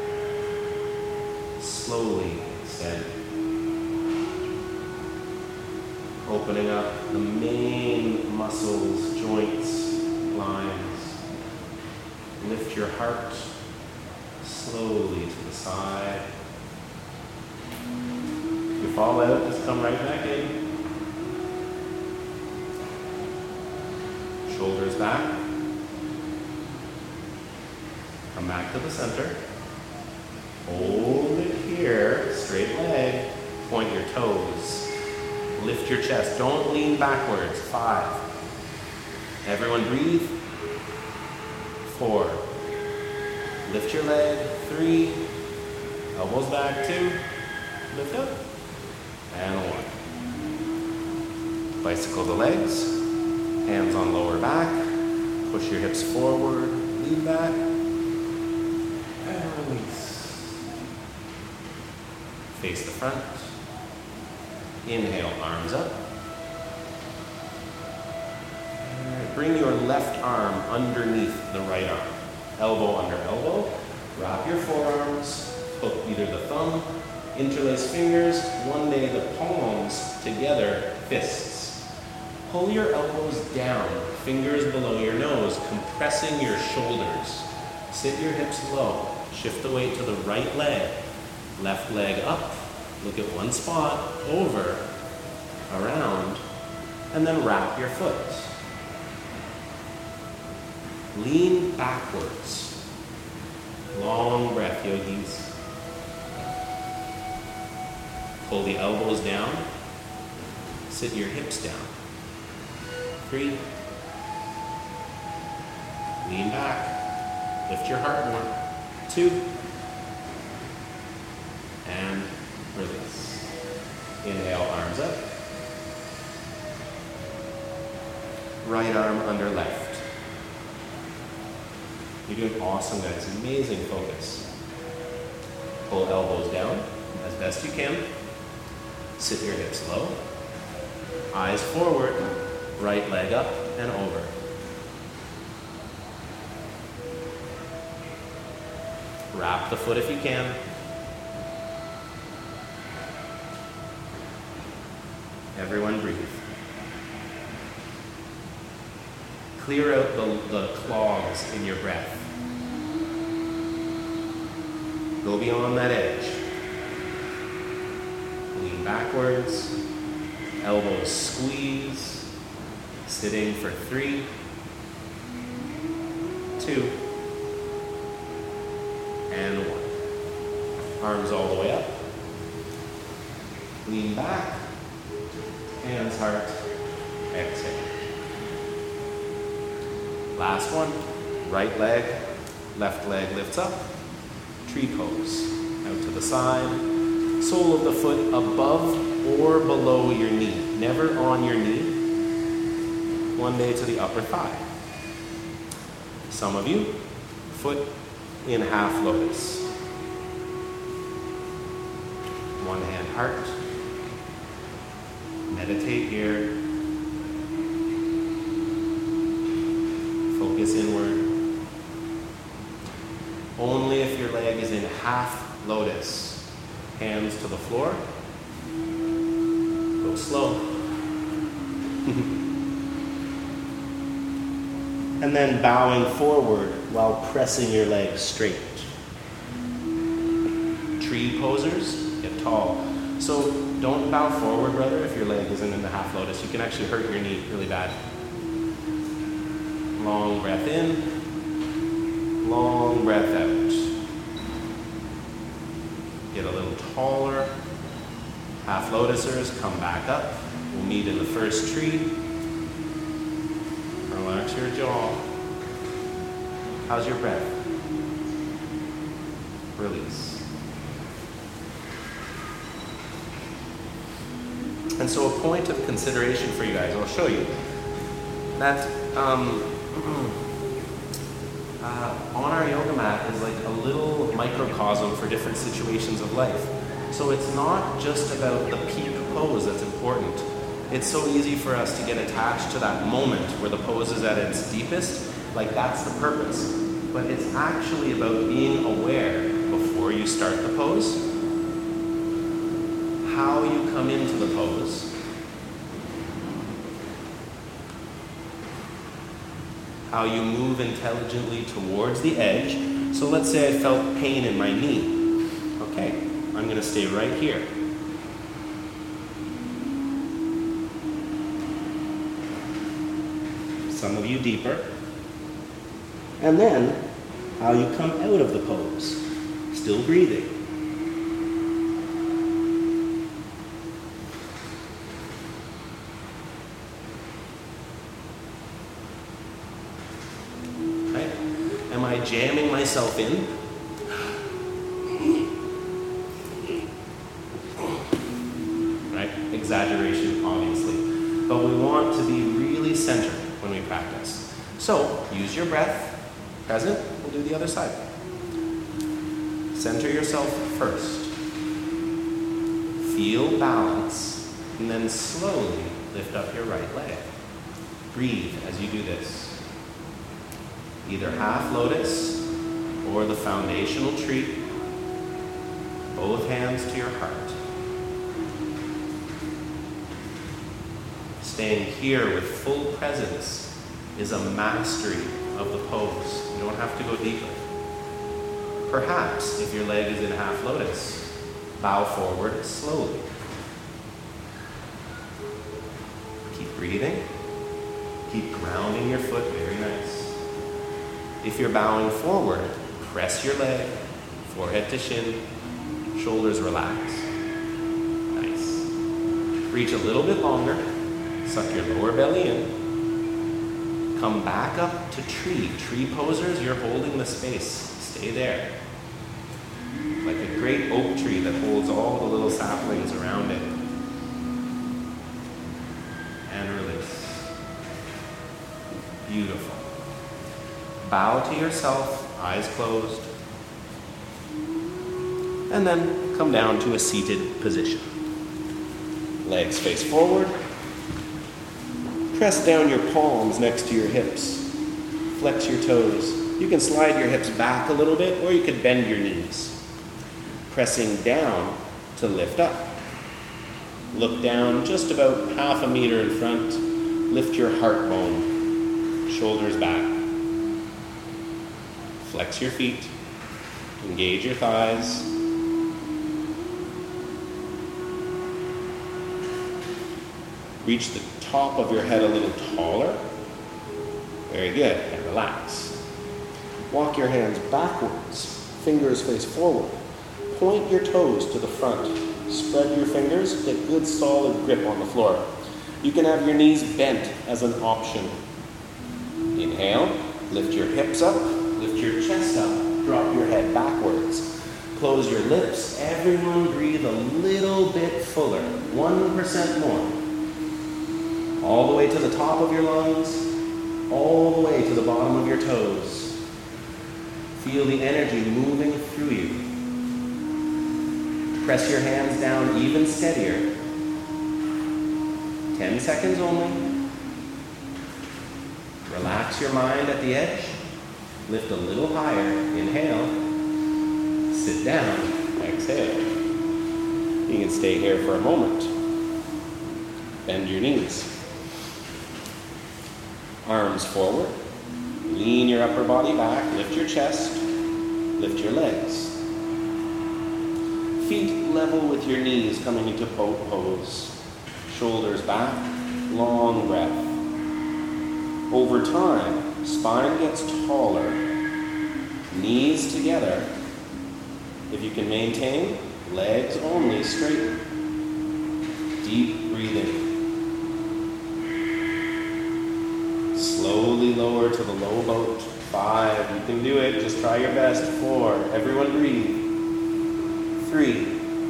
slowly extend. Opening up the main muscles, joints, lines. Lift your heart slowly to the side. If you fall out, just come right back in. Shoulders back. Come back to the center. Hold it here, straight leg. Point your toes. Lift your chest. Don't lean backwards. Five. Everyone breathe. Four. Lift your leg. Three. Elbows back. Two. Lift up. And one. Bicycle the legs. Hands on lower back. Push your hips forward. Lean back. And release. Face the front. Inhale, arms up. And bring your left arm underneath the right arm. Elbow under elbow. Wrap your forearms. Hook either the thumb, interlace fingers. One day the palms together, fists. Pull your elbows down, fingers below your nose, compressing your shoulders. Sit your hips low. Shift the weight to the right leg. Left leg up. Look at one spot, over, around, and then wrap your foot. Lean backwards. Long breath, yogis. Pull the elbows down. Sit your hips down. Three. Lean back. Lift your heart more. Two. And release. Inhale, arms up. Right arm under left. You're doing awesome, guys. Amazing focus. Pull elbows down as best you can. Sit your hips low. Eyes forward. Right leg up and over. Wrap the foot if you can. Everyone breathe. Clear out the, the clogs in your breath. Go beyond that edge. Lean backwards. Elbows squeeze. Sitting for three, two, and one. Arms all the way up. Lean back. Hands, heart, exhale. Last one, right leg, left leg lifts up, tree pose. Out to the side, sole of the foot above or below your knee, never on your knee. One day to the upper thigh. Some of you, foot in half lotus. One hand, heart. Meditate here. Focus inward. Only if your leg is in half lotus. Hands to the floor. Go slow. And then bowing forward while pressing your legs straight. Tree posers, get tall. So don't bow forward, brother, if your leg isn't in the half lotus. You can actually hurt your knee really bad. Long breath in, long breath out. Get a little taller. Half lotusers, come back up. We'll meet in the first tree. Relax your jaw. How's your breath? Release. And so a point of consideration for you guys, I'll show you, that um, uh, on our yoga mat is like a little microcosm for different situations of life. So it's not just about the peak pose that's important. It's so easy for us to get attached to that moment where the pose is at its deepest, like that's the purpose. But it's actually about being aware before you start the pose, how you come into the pose, how you move intelligently towards the edge. So let's say I felt pain in my knee. Okay, I'm going to stay right here. Some of you deeper. And then, how you come out of the pose. Still breathing. Right? Am I jamming myself in? Right? Exaggeration, obviously. But we want to be really centered when we practice. So, use your breath. Present, we'll do the other side. Center yourself first. Feel balance, and then slowly lift up your right leg. breathe as you do this. Either half lotus or the foundational tree. Both hands to your heart. Staying here with full presence is a mastery of the pose. You don't have to go deeper. Perhaps, if your leg is in half lotus, bow forward slowly. Keep breathing. Keep grounding your foot, very nice. If you're bowing forward, press your leg, forehead to shin, shoulders relax. Nice. Reach a little bit longer. Suck your lower belly in. Come back up to tree. Tree posers, you're holding the space. Stay there. Like a great oak tree that holds all the little saplings around it. And release. Beautiful. Bow to yourself, eyes closed. And then come down to a seated position. Legs face forward. Press down your palms next to your hips. Flex your toes. You can slide your hips back a little bit, or you could bend your knees. Pressing down to lift up. Look down just about half a meter in front. Lift your heart bone. Shoulders back. Flex your feet. Engage your thighs. Reach the top of your head a little taller. Very good, and relax. Walk your hands backwards, fingers face forward. Point your toes to the front. Spread your fingers, get good solid grip on the floor. You can have your knees bent as an option. Inhale, lift your hips up, lift your chest up, drop your head backwards. Close your lips. Everyone breathe a little bit fuller, one percent more. All the way to the top of your lungs, all the way to the bottom of your toes. Feel the energy moving through you. Press your hands down even steadier. Ten seconds only. Relax your mind at the edge. Lift a little higher. Inhale. Sit down. Exhale. You can stay here for a moment. Bend your knees. Arms forward. Lean your upper body back. Lift your chest. Lift your legs. Feet level with your knees coming into boat pose. Shoulders back. Long breath. Over time, spine gets taller. Knees together. If you can maintain, legs only straighten. Deep breathing. Slowly lower to the low boat. Five, you can do it. Just try your best. Four, everyone breathe. Three,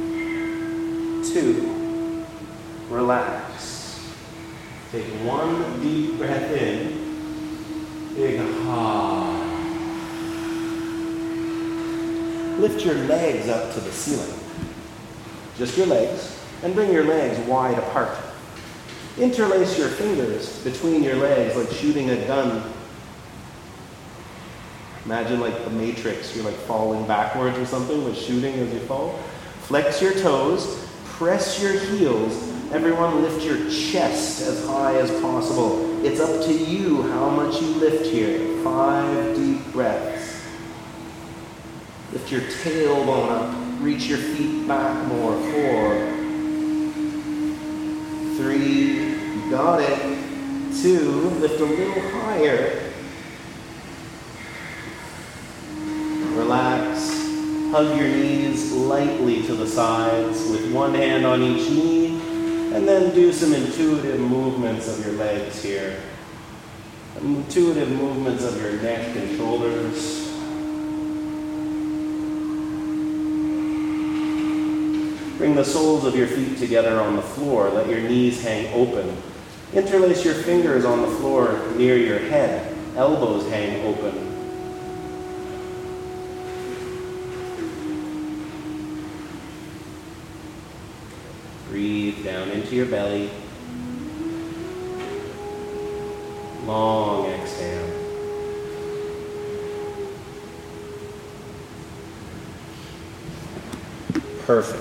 two, relax. Take one deep breath in. Big ha. Lift your legs up to the ceiling. Just your legs, and bring your legs wide apart. Interlace your fingers between your legs like shooting a gun. Imagine like the Matrix, you're like falling backwards or something, but shooting as you fall. Flex your toes, press your heels. Everyone lift your chest as high as possible. It's up to you how much you lift here. Five deep breaths. Lift your tailbone up, reach your feet back more. Four, three, you got it. Two, lift a little higher. Relax. Hug your knees lightly to the sides with one hand on each knee, and then do some intuitive movements of your legs here. Intuitive movements of your neck and shoulders. Bring the soles of your feet together on the floor. Let your knees hang open. Interlace your fingers on the floor near your head. Elbows hang open. Breathe down into your belly. Long exhale. Perfect.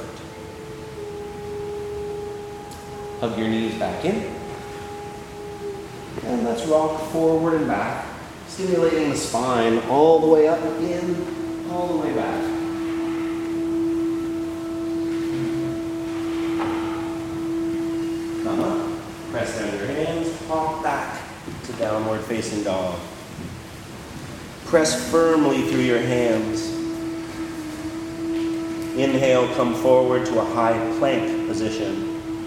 Hug your knees back in. And let's rock forward and back, stimulating the spine all the way up, in, all the way back. Come up, press down your hands, pop back to downward facing dog. Press firmly through your hands. Inhale, come forward to a high plank position.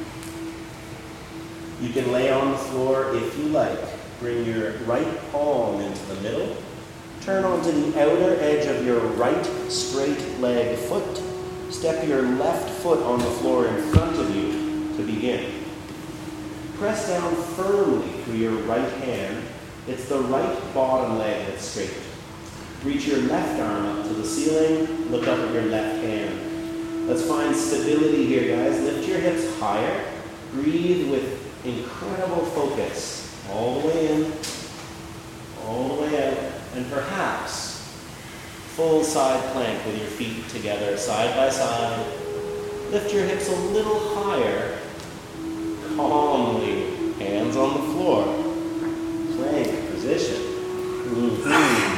You can lay on the floor if you like. Bring your right palm into the middle. Turn onto the outer edge of your right straight leg foot. Step your left foot on the floor in front of you to begin. Press down firmly through your right hand. It's the right bottom leg that's straight. Reach your left arm up to the ceiling. Look up at your left hand. Let's find stability here, guys. Lift your hips higher. Breathe with incredible focus. All the way in, all the way out, and perhaps full side plank with your feet together, side by side. Lift your hips a little higher. Calmly, hands on the floor. Plank position. Mm-hmm.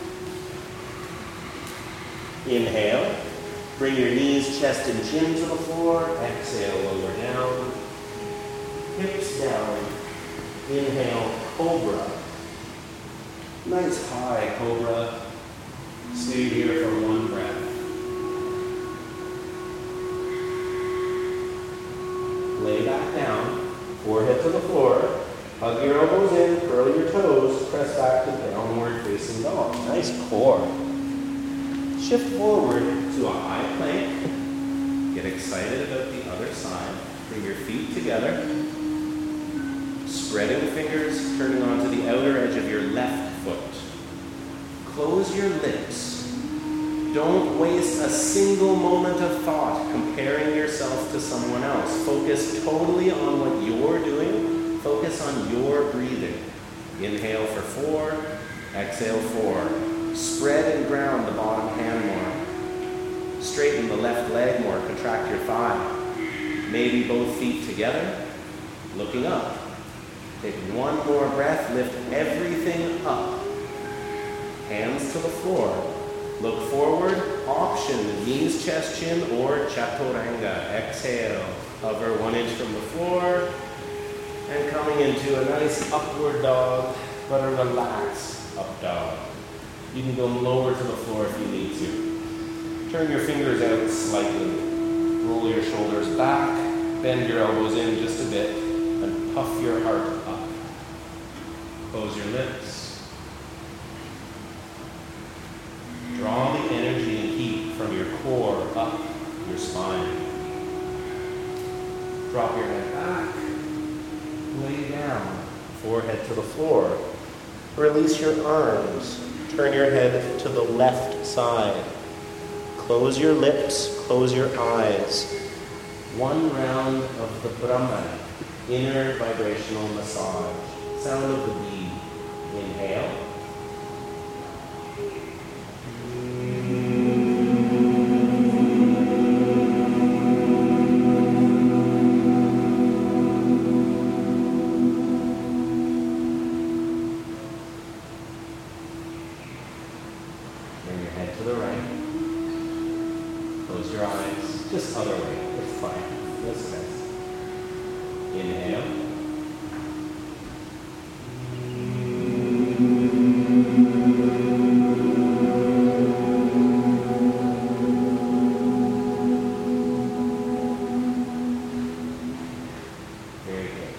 Inhale. Bring your knees, chest, and chin to the floor. Exhale, lower down. Hips down. Inhale, cobra. Nice high cobra. Stay here for one breath. Lay back down, forehead to the floor. Hug your elbows in, curl your toes, press back to downward facing dog. Nice core. Shift forward to a high plank. Get excited about the other side. Bring your feet together. Spreading fingers, turning onto the outer edge of your left foot. Close your lips. Don't waste a single moment of thought comparing yourself to someone else. Focus totally on what you're doing. Focus on your breathing. Inhale for four, exhale four. Spread and ground the bottom hand more. Straighten the left leg more, contract your thigh. Maybe both feet together, looking up. Take one more breath, lift everything up. Hands to the floor. Look forward, option, knees, chest, chin, or chaturanga. Exhale, hover one inch from the floor, and coming into a nice upward dog, but a relaxed up dog. You can go lower to the floor if you need to. Turn your fingers out slightly. Roll your shoulders back, bend your elbows in just a bit, and puff your heart up. Close your lips. Draw the energy and heat from your core up your spine. Drop your head back. Lay down, forehead to the floor. Release your arms. Turn your head to the left side. Close your lips, close your eyes. One round of the Brahmana, inner vibrational massage. Sound of the bee. Inhale. Bring your head to the right. Close your eyes. Just other way. It's fine. No stress. Inhale. Very good.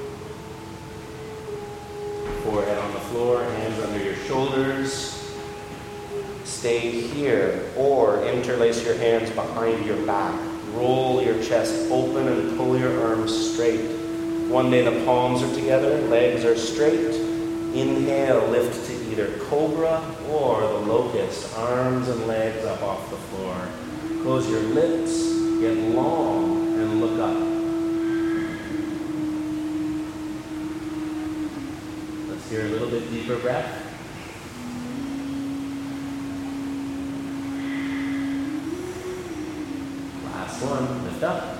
Forehead on the floor, hands under your shoulders. Stay here, or interlace your hands behind your back. Roll your chest open and pull your arms straight. One day the palms are together, legs are straight. Inhale, lift to either cobra or the locust, arms and legs up off the floor. Close your lips, get long, and look up. Let's Here, a little bit deeper breath. Last one, lift up.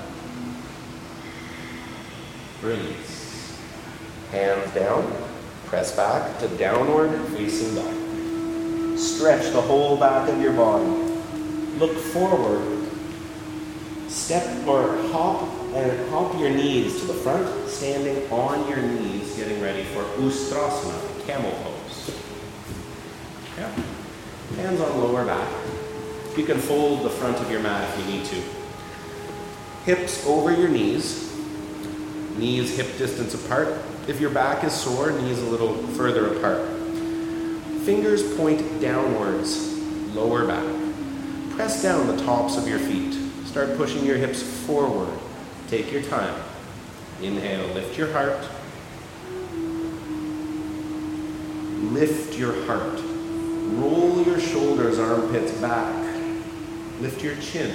Release. Hands down, press back to downward facing dog. Stretch the whole back of your body. Look forward. Step or hop and hop your knees to the front, standing on your knees, getting ready for Ustrasana, camel pose. Yeah. Hands on lower back. You can fold the front of your mat if you need to. Hips over your knees. Knees hip distance apart. If your back is sore, knees a little further apart. Fingers point downwards, lower back. Press down the tops of your feet. Start pushing your hips forward. Take your time. Inhale, lift your heart. Lift your heart. Roll your shoulders, armpits back. Lift your chin.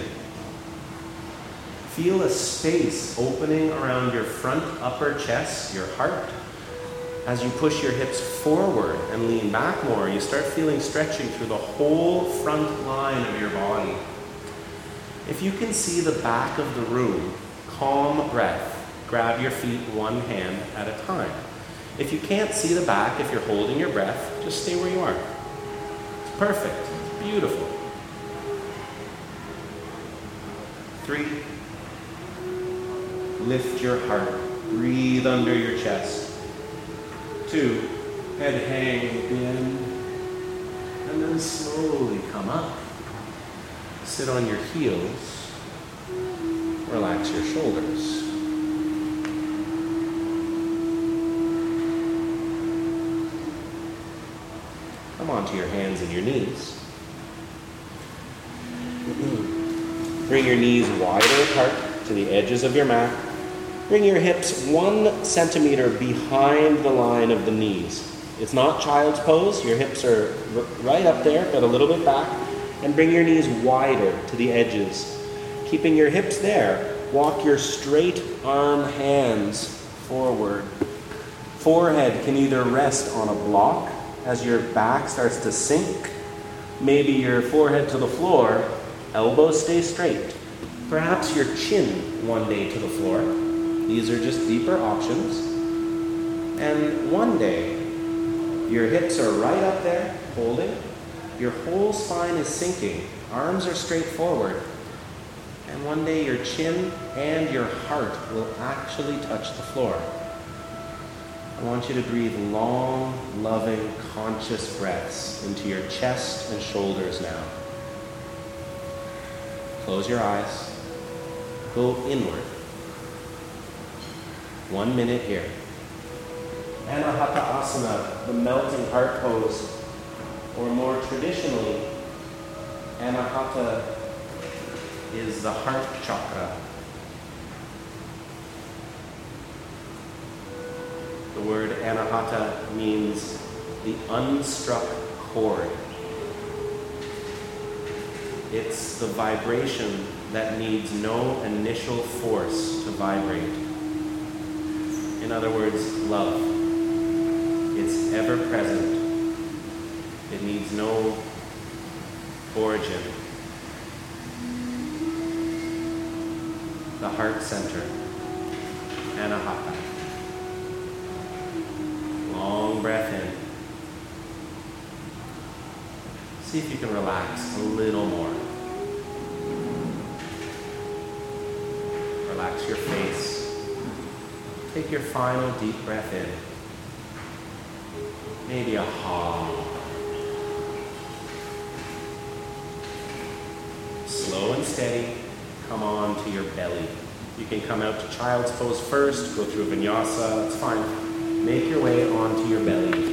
Feel a space opening around your front upper chest, your heart. As you push your hips forward and lean back more, you start feeling stretching through the whole front line of your body. If you can see the back of the room, calm breath. Grab your feet one hand at a time. If you can't see the back, if you're holding your breath, just stay where you are. It's perfect. It's beautiful. Three. Lift your heart. Breathe under your chest. Two. Head hang at the end. And then slowly come up. Sit on your heels. Relax your shoulders. Come onto your hands and your knees. Bring your knees wider apart to the edges of your mat. Bring your hips one centimeter behind the line of the knees. It's not child's pose. Your hips are r- right up there, but a little bit back. And bring your knees wider to the edges. Keeping your hips there, walk your straight arm hands forward. Forehead can either rest on a block as your back starts to sink. Maybe your forehead to the floor, elbows stay straight. Perhaps your chin one day to the floor. These are just deeper options. And one day, your hips are right up there, holding. Your whole spine is sinking. Arms are straight forward. And one day your chin and your heart will actually touch the floor. I want you to breathe long, loving, conscious breaths into your chest and shoulders now. Close your eyes. Go inward. One minute here. Anahata Asana, the melting heart pose, or more traditionally, Anahata is the heart chakra. The word Anahata means the unstruck chord. It's the vibration that needs no initial force to vibrate. In other words, love. It's ever present. It needs no origin. The heart center, Anahata. Long breath in. See if you can relax a little more. Relax your face. Take your final deep breath in. Maybe a ha. Slow and steady, come on to your belly. You can come out to child's pose first, go through a vinyasa, it's fine. Make your way onto your belly.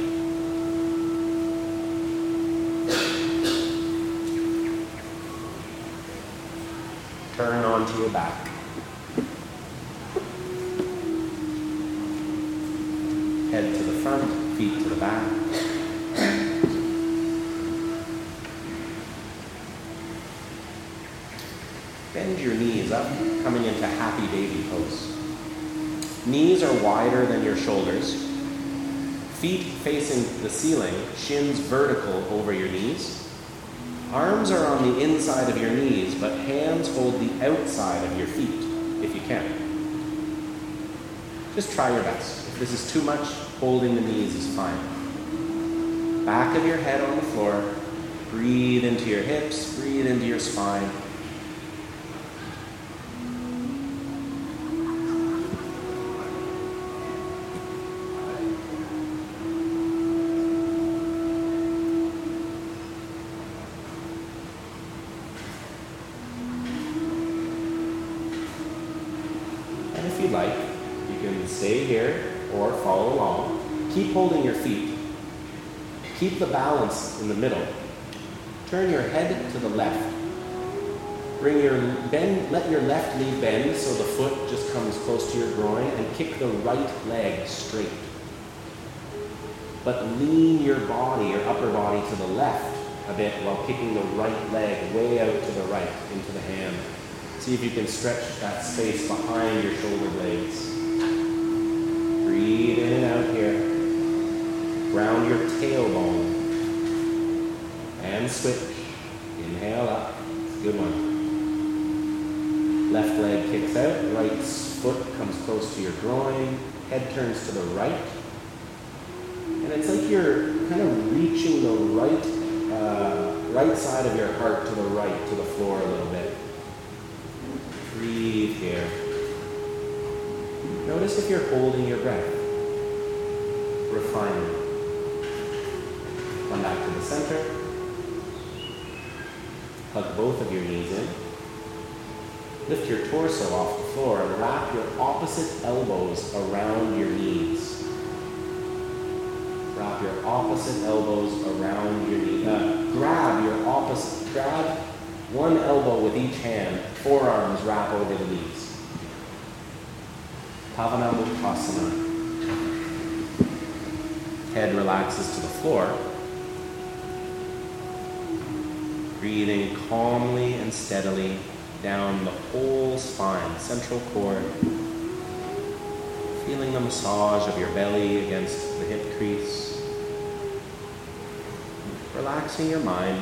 Turn onto your back. Head to the front, feet to the back. Bend your knees up, coming into happy baby pose. Knees are wider than your shoulders. Feet facing the ceiling, shins vertical over your knees. Arms are on the inside of your knees, but hands hold the outside of your feet, if you can. Just try your best. If this is too much, holding the knees is fine. Back of your head on the floor. Breathe into your hips, breathe into your spine. And if you'd like, you can stay here or follow along. Keep holding your feet. Keep the balance in the middle. Turn your head to the left. Bring your bend, let your left knee bend so the foot just comes close to your groin, and kick the right leg straight. But lean your body, your upper body, to the left a bit while kicking the right leg way out to the right into the hand. See if you can stretch that space behind your shoulder blades. Breathe in and out here. Ground your tailbone. And switch. Inhale up. Good one. Left leg kicks out. Right foot comes close to your groin. Head turns to the right. And it's like you're kind of reaching the right, uh, right side of your heart to the right, to the floor a little bit. Breathe here. Notice if you're holding your breath. Refinement. Come back to the center. Hug both of your knees in. Lift your torso off the floor and wrap your opposite elbows around your knees. Wrap your opposite elbows around your knees. Uh, grab your opposite, grab one elbow with each hand, forearms wrap over the knees. Pavanamuktasana. Head relaxes to the floor. Breathing calmly and steadily down the whole spine, central cord. Feeling the massage of your belly against the hip crease. Relaxing your mind.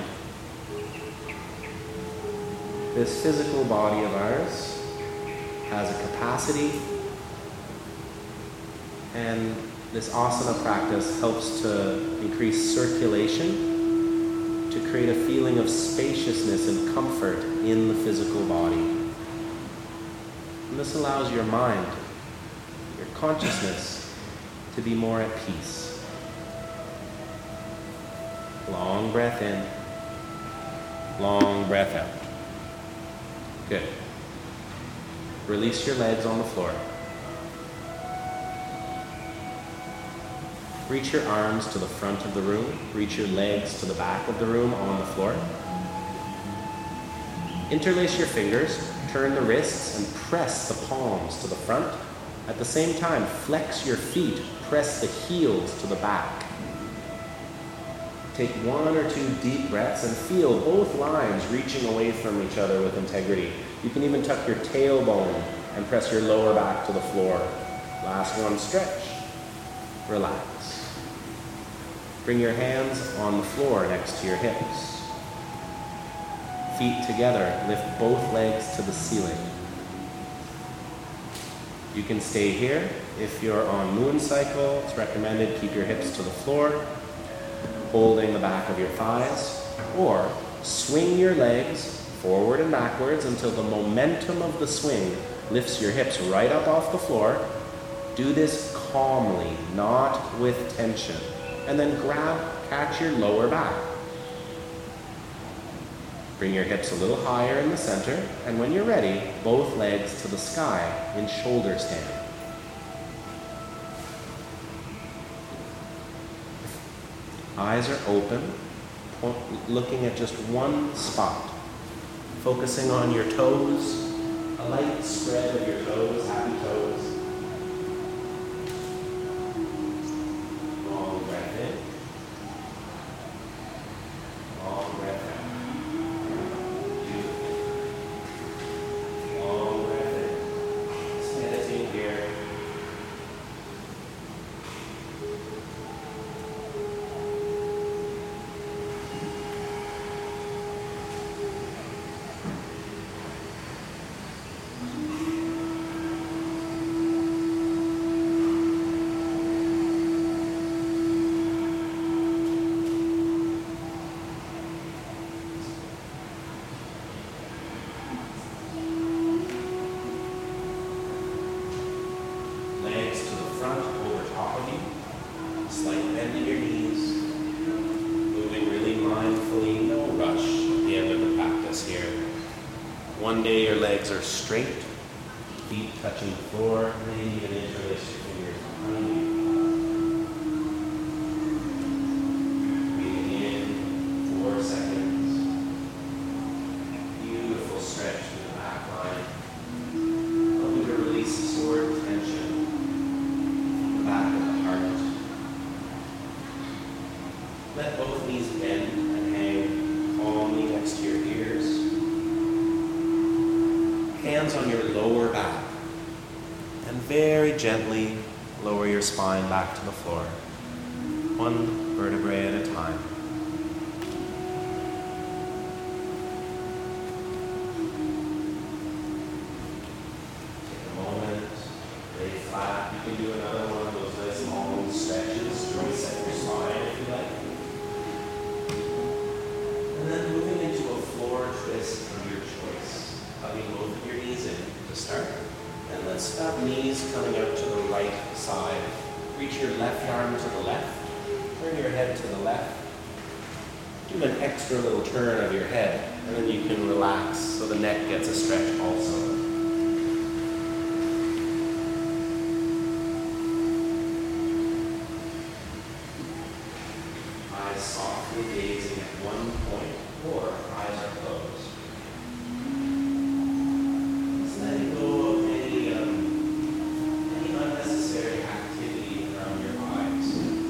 This physical body of ours has a capacity, and this asana practice helps to increase circulation, to create a feeling of spaciousness and comfort in the physical body. And this allows your mind, your consciousness, to be more at peace. Long breath in, long breath out. Good. Release your legs on the floor. Reach your arms to the front of the room. Reach your legs to the back of the room on the floor. Interlace your fingers, turn the wrists, and press the palms to the front. At the same time, flex your feet, press the heels to the back. Take one or two deep breaths and feel both lines reaching away from each other with integrity. You can even tuck your tailbone and press your lower back to the floor. Last one, stretch. Relax. Bring your hands on the floor next to your hips. Feet together, lift both legs to the ceiling. You can stay here. If you're on moon cycle, it's recommended keep your hips to the floor, holding the back of your thighs, or swing your legs forward and backwards until the momentum of the swing lifts your hips right up off the floor. Do this calmly, not with tension. And then grab, catch your lower back. Bring your hips a little higher in the center, and when you're ready, both legs to the sky in shoulder stand. Eyes are open, looking at just one spot. Focusing on your toes, a light spread of your toes, happy toes. Long breath in. Long breath out. Beautiful. Long breath in. Just meditate here. One day your legs are straight, feet touching the floor, maybe even interlace your fingers behind you. Breathing in, four seconds. Beautiful stretch to the back line. Helping to release stored tension in the back of the heart. Let both knees bend and hang calmly next to your ears. Hands on your lower back, and very gently lower your spine back to the floor, one vertebrae at a time. Take a moment, lay flat. You can do another one of those nice long stretches to reset your spine if you like. And then moving into a floor twist of your choice. Hugging both of your knees in to start. And let's stop knees coming out to the right side. Reach your left arm to the left. Turn your head to the left. Do an extra little turn of your head. And then you can relax so the neck gets a stretch also. Eyes softly gazing at one point or eyes are closed. Letting go of any, um, any unnecessary activity around your eyes.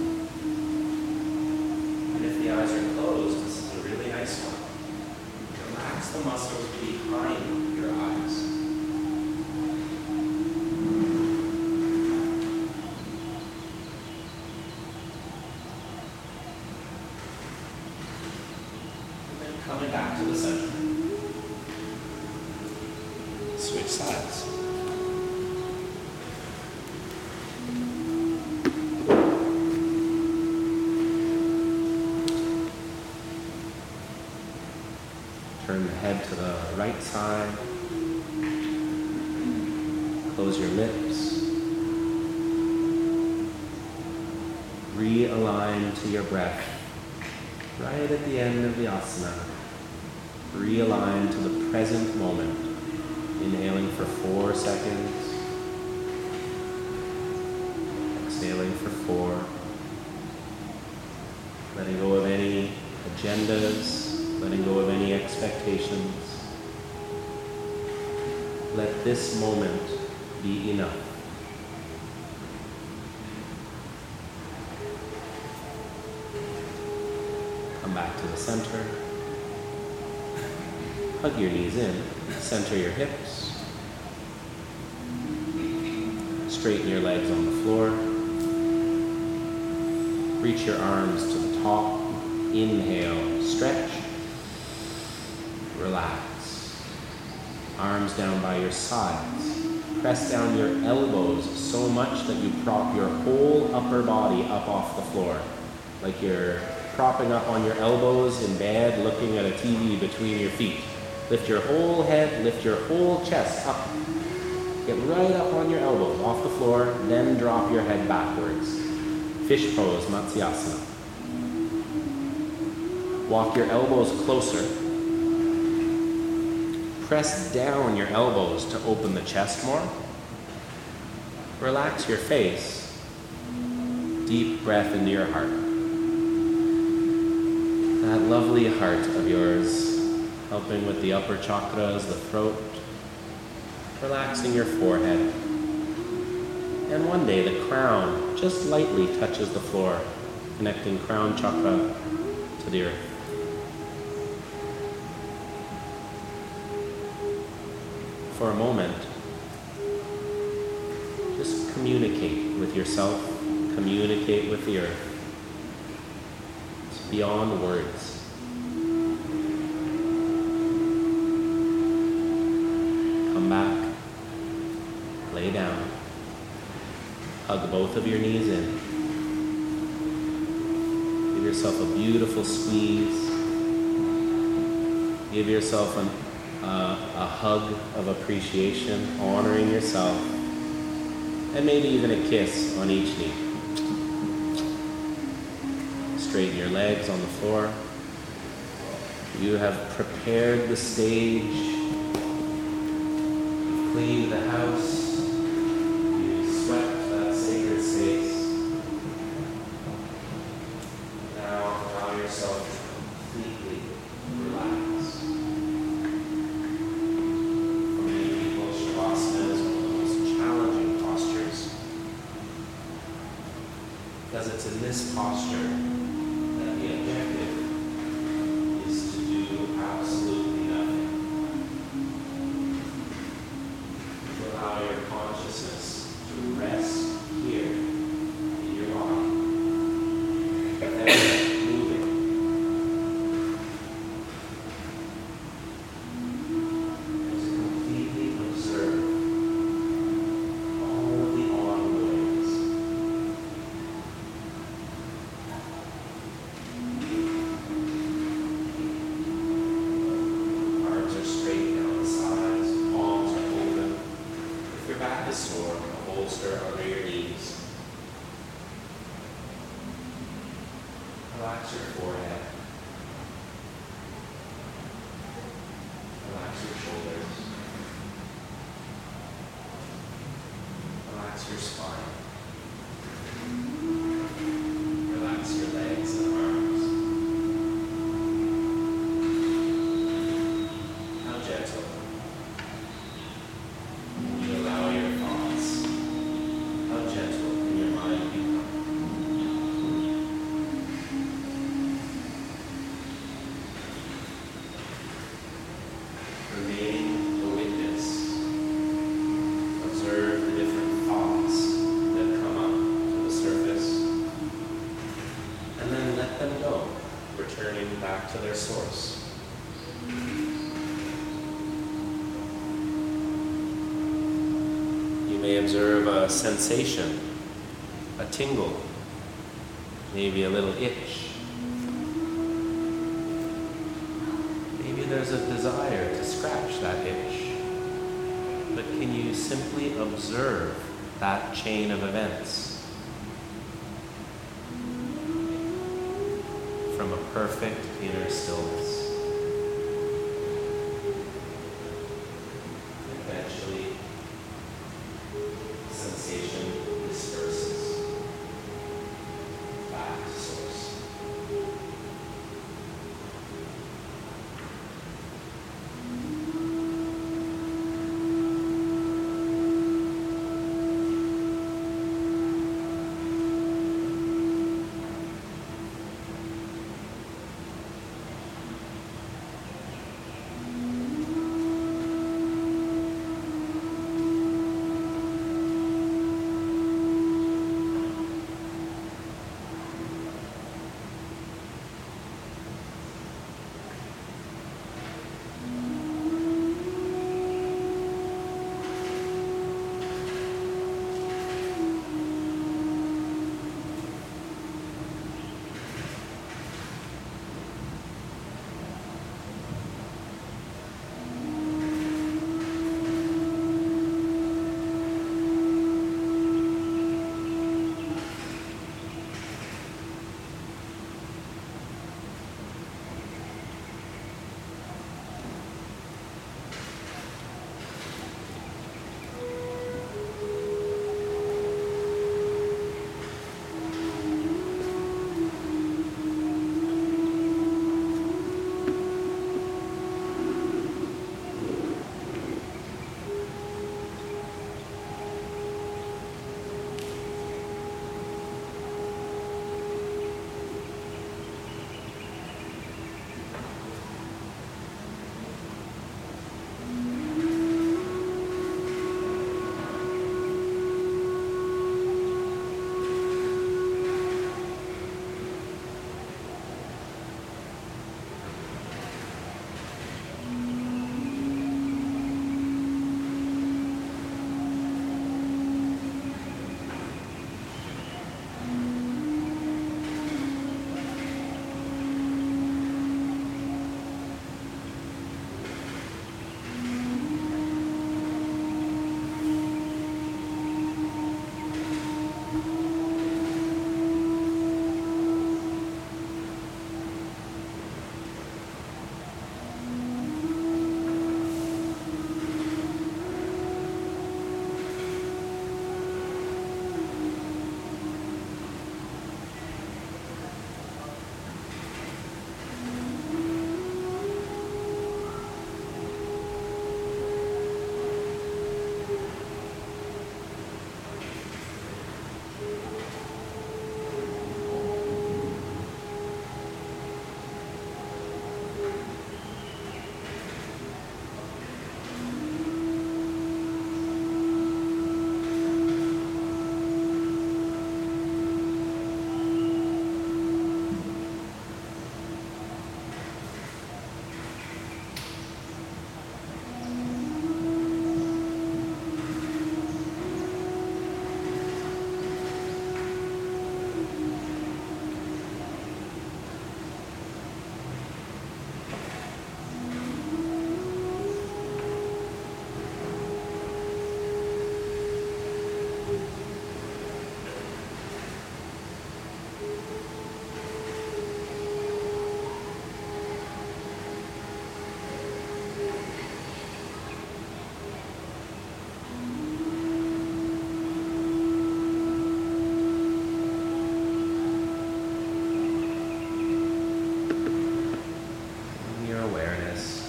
And if the eyes are closed, this is a really nice one. Relax the muscles behind your eyes. And then coming back to the center. Switch sides. Turn the head to the right side. Close your lips. Realign to your breath. Right at the end of the asana. Realign to the present moment. Inhaling for four seconds. Exhaling for four. Letting go of any agendas. Letting go of any expectations. Let this moment be enough. Come back to the center. Hug your knees in. Center your hips. Straighten your legs on the floor. Reach your arms to the top. Inhale, stretch. Relax. Arms down by your sides. Press down your elbows so much that you prop your whole upper body up off the floor. Like you're propping up on your elbows in bed, looking at a T V between your feet. Lift your whole head, lift your whole chest up. Get right up on your elbows off the floor, then drop your head backwards. Fish pose, Matsyasana. Walk your elbows closer. Press down your elbows to open the chest more. Relax your face. Deep breath into your heart. That lovely heart of yours, helping with the upper chakras, the throat, relaxing your forehead. And one day the crown just lightly touches the floor, connecting crown chakra to the earth. For a moment, just communicate with yourself, communicate with the earth. It's beyond words. Come back, lay down, hug both of your knees in. Give yourself a beautiful squeeze. Give yourself an Uh, a hug of appreciation, honoring yourself, and maybe even a kiss on each knee. Straighten your legs on the floor. You have prepared the stage cleaned the house, you swept that sacred space. Now allow yourself to completely relax. For many people, Shavasana is one of the most challenging postures because it's in this posture that the objective is to do absolutely nothing. To allow your consciousness to rest here in your body without moving. And to completely observe all of the ongoings. Arms are straight down the sides, palms are open. If your back is sore, a bolster under your knees. Relax your forehead. Relax your shoulders. Relax your spine. Relax your legs and arms. How gentle. Can you allow your thoughts? How gentle can your mind become? Remain a witness. Observe the different thoughts that come up to the surface. And then let them go, returning back to their source. You may observe a sensation, a tingle, maybe a little itch. Maybe there's a desire to scratch that itch. But can you simply observe that chain of events from a perfect inner stillness? Eventually, sensation disperses back to source.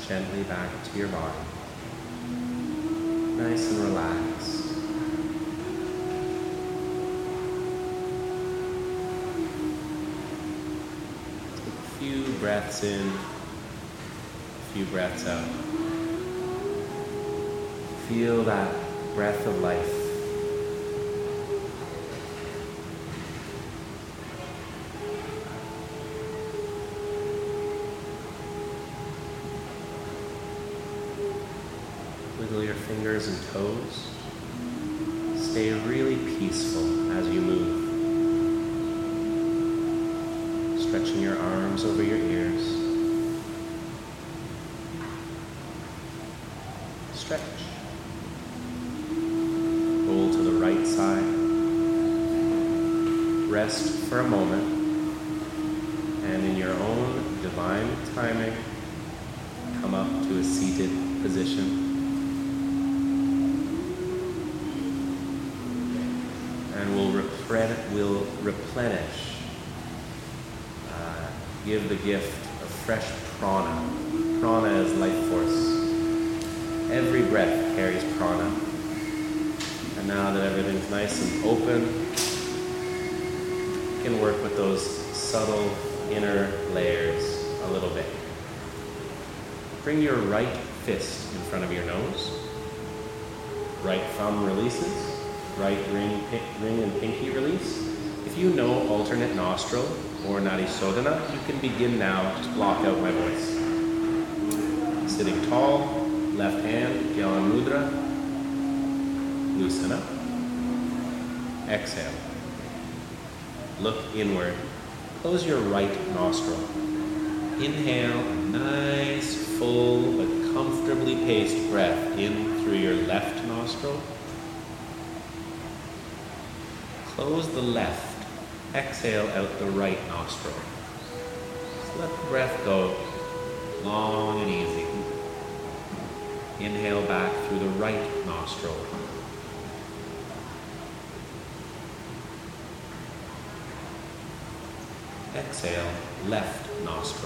gently back to your body. Nice and relaxed. Take a few breaths in, a few breaths out. Feel that breath of life. Wiggle your fingers and toes. Stay really peaceful as you move. Stretching your arms over your ears. Stretch. Roll to the right side. Rest for a moment. And in your own divine timing, come up to a seated position. And we'll, replen- we'll replenish, uh, give the gift of fresh prana. Prana is life force. Every breath carries prana. And now that everything's nice and open, you can work with those subtle inner layers a little bit. Bring your right fist in front of your nose. Right thumb releases. Right ring, ring and pinky release. If you know alternate nostril or Nadi Sodhana, you can begin now. Just block out my voice. Sitting tall, left hand, Gyan Mudra. Loosen up. Exhale. Look inward. Close your right nostril. Inhale a nice, full, but comfortably paced breath in through your left nostril. Close the left. Exhale out the right nostril. Just let the breath go long and easy. Inhale back through the right nostril. Exhale, left nostril.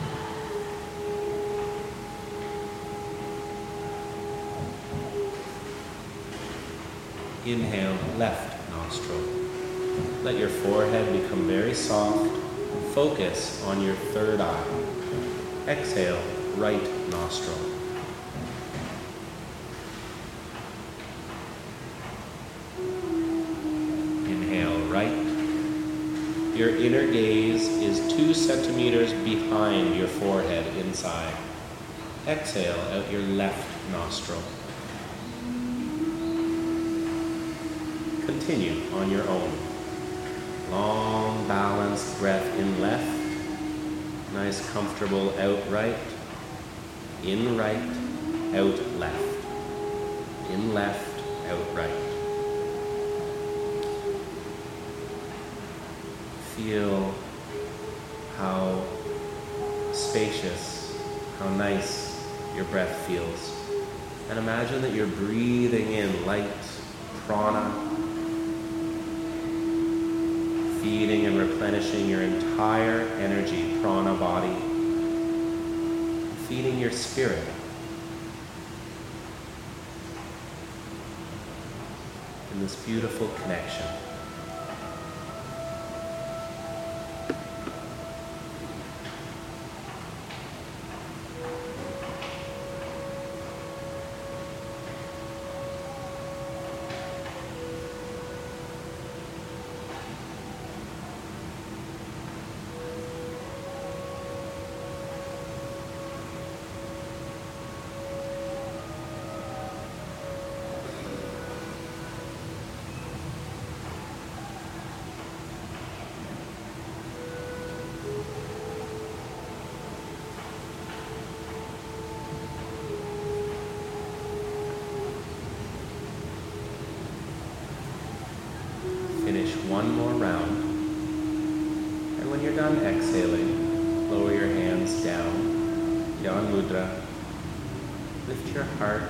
Inhale, left nostril. Let your forehead become very soft. Focus on your third eye. Exhale, right nostril. Inhale, right. Your inner gaze is two centimeters behind your forehead inside. Exhale out your left nostril. Continue on your own. Long, balanced breath in left. Nice, comfortable out right. In right, out left. In left, out right. Feel how spacious, how nice your breath feels. And imagine that you're breathing in light prana, feeding and replenishing your entire energy, prana body, feeding your spirit. In this beautiful connection. Finish one more round. And when you're done exhaling, lower your hands down, Gyan Mudra. Lift your heart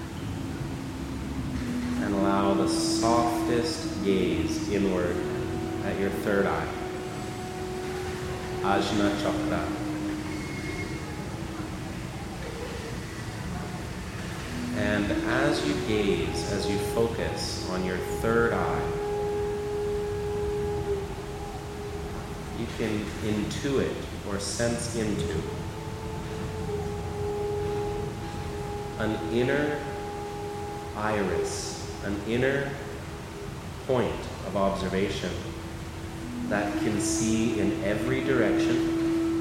and allow the softest gaze inward at your third eye. Ajna Chakra. And as you gaze, as you focus on your third eye, you can intuit or sense into an inner iris, an inner point of observation that can see in every direction,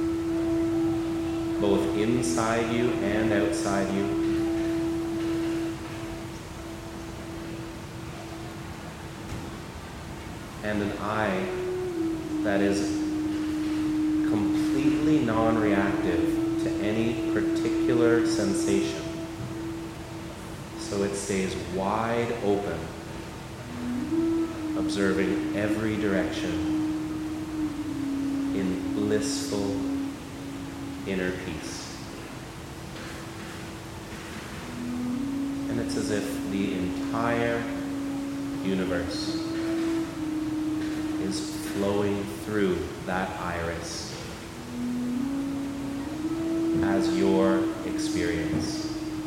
both inside you and outside you. And an eye that is completely non-reactive to any particular sensation. So it stays wide open, observing every direction in blissful inner peace. And it's as if the entire universe is flowing through that iris as your experience.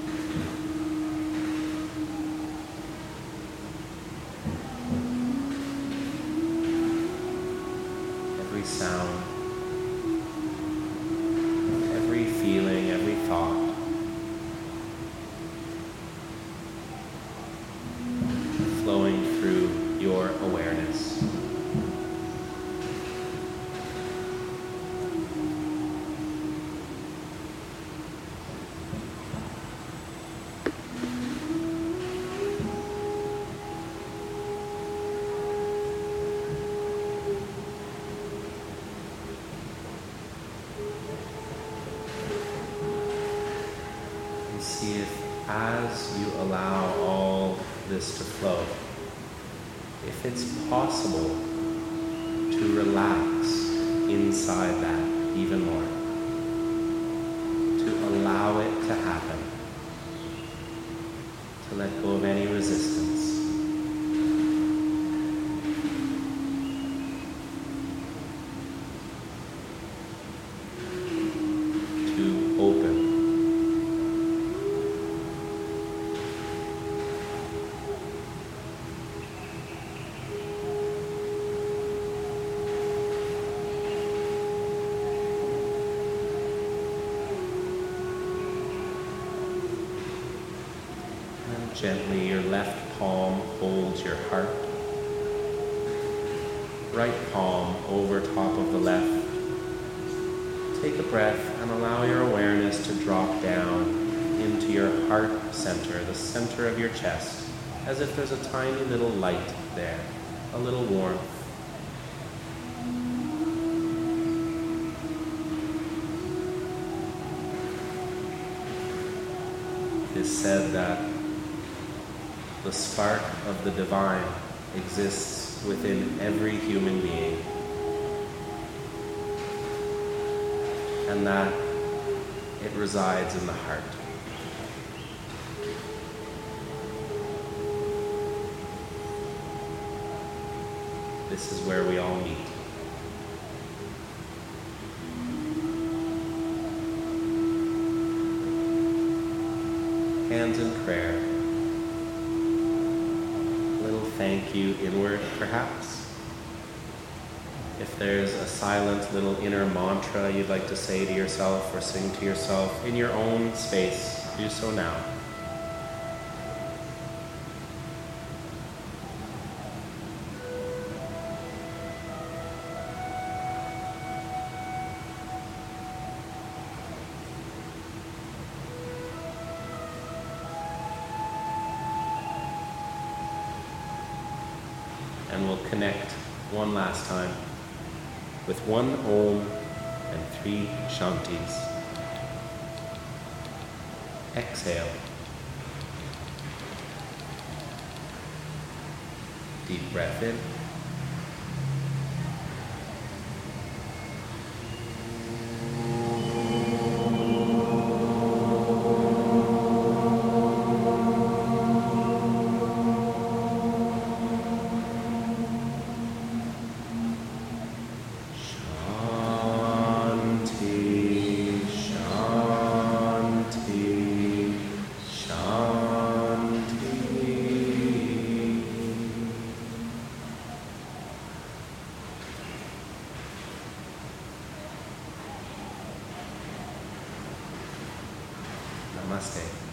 Every sound, every feeling, every thought flowing through your awareness. See if, as you allow all this to flow, if it's possible to relax inside that even more, to allow it to happen, to let go of any resistance. To open. Gently, your left palm holds your heart. Right palm over top of the left. Take a breath and allow your awareness to drop down into your heart center, the center of your chest, as if there's a tiny little light there, a little warmth. It is said that the spark of the divine exists within every human being, and that it resides in the heart. This is where we all meet. Hands in prayer. Thank you inward, perhaps. If there's a silent little inner mantra you'd like to say to yourself or sing to yourself in your own space, do so now. And we'll connect one last time with one Om and three Shantis. Exhale. Deep breath in. Shanti, Shanti, Shanti. Namaste.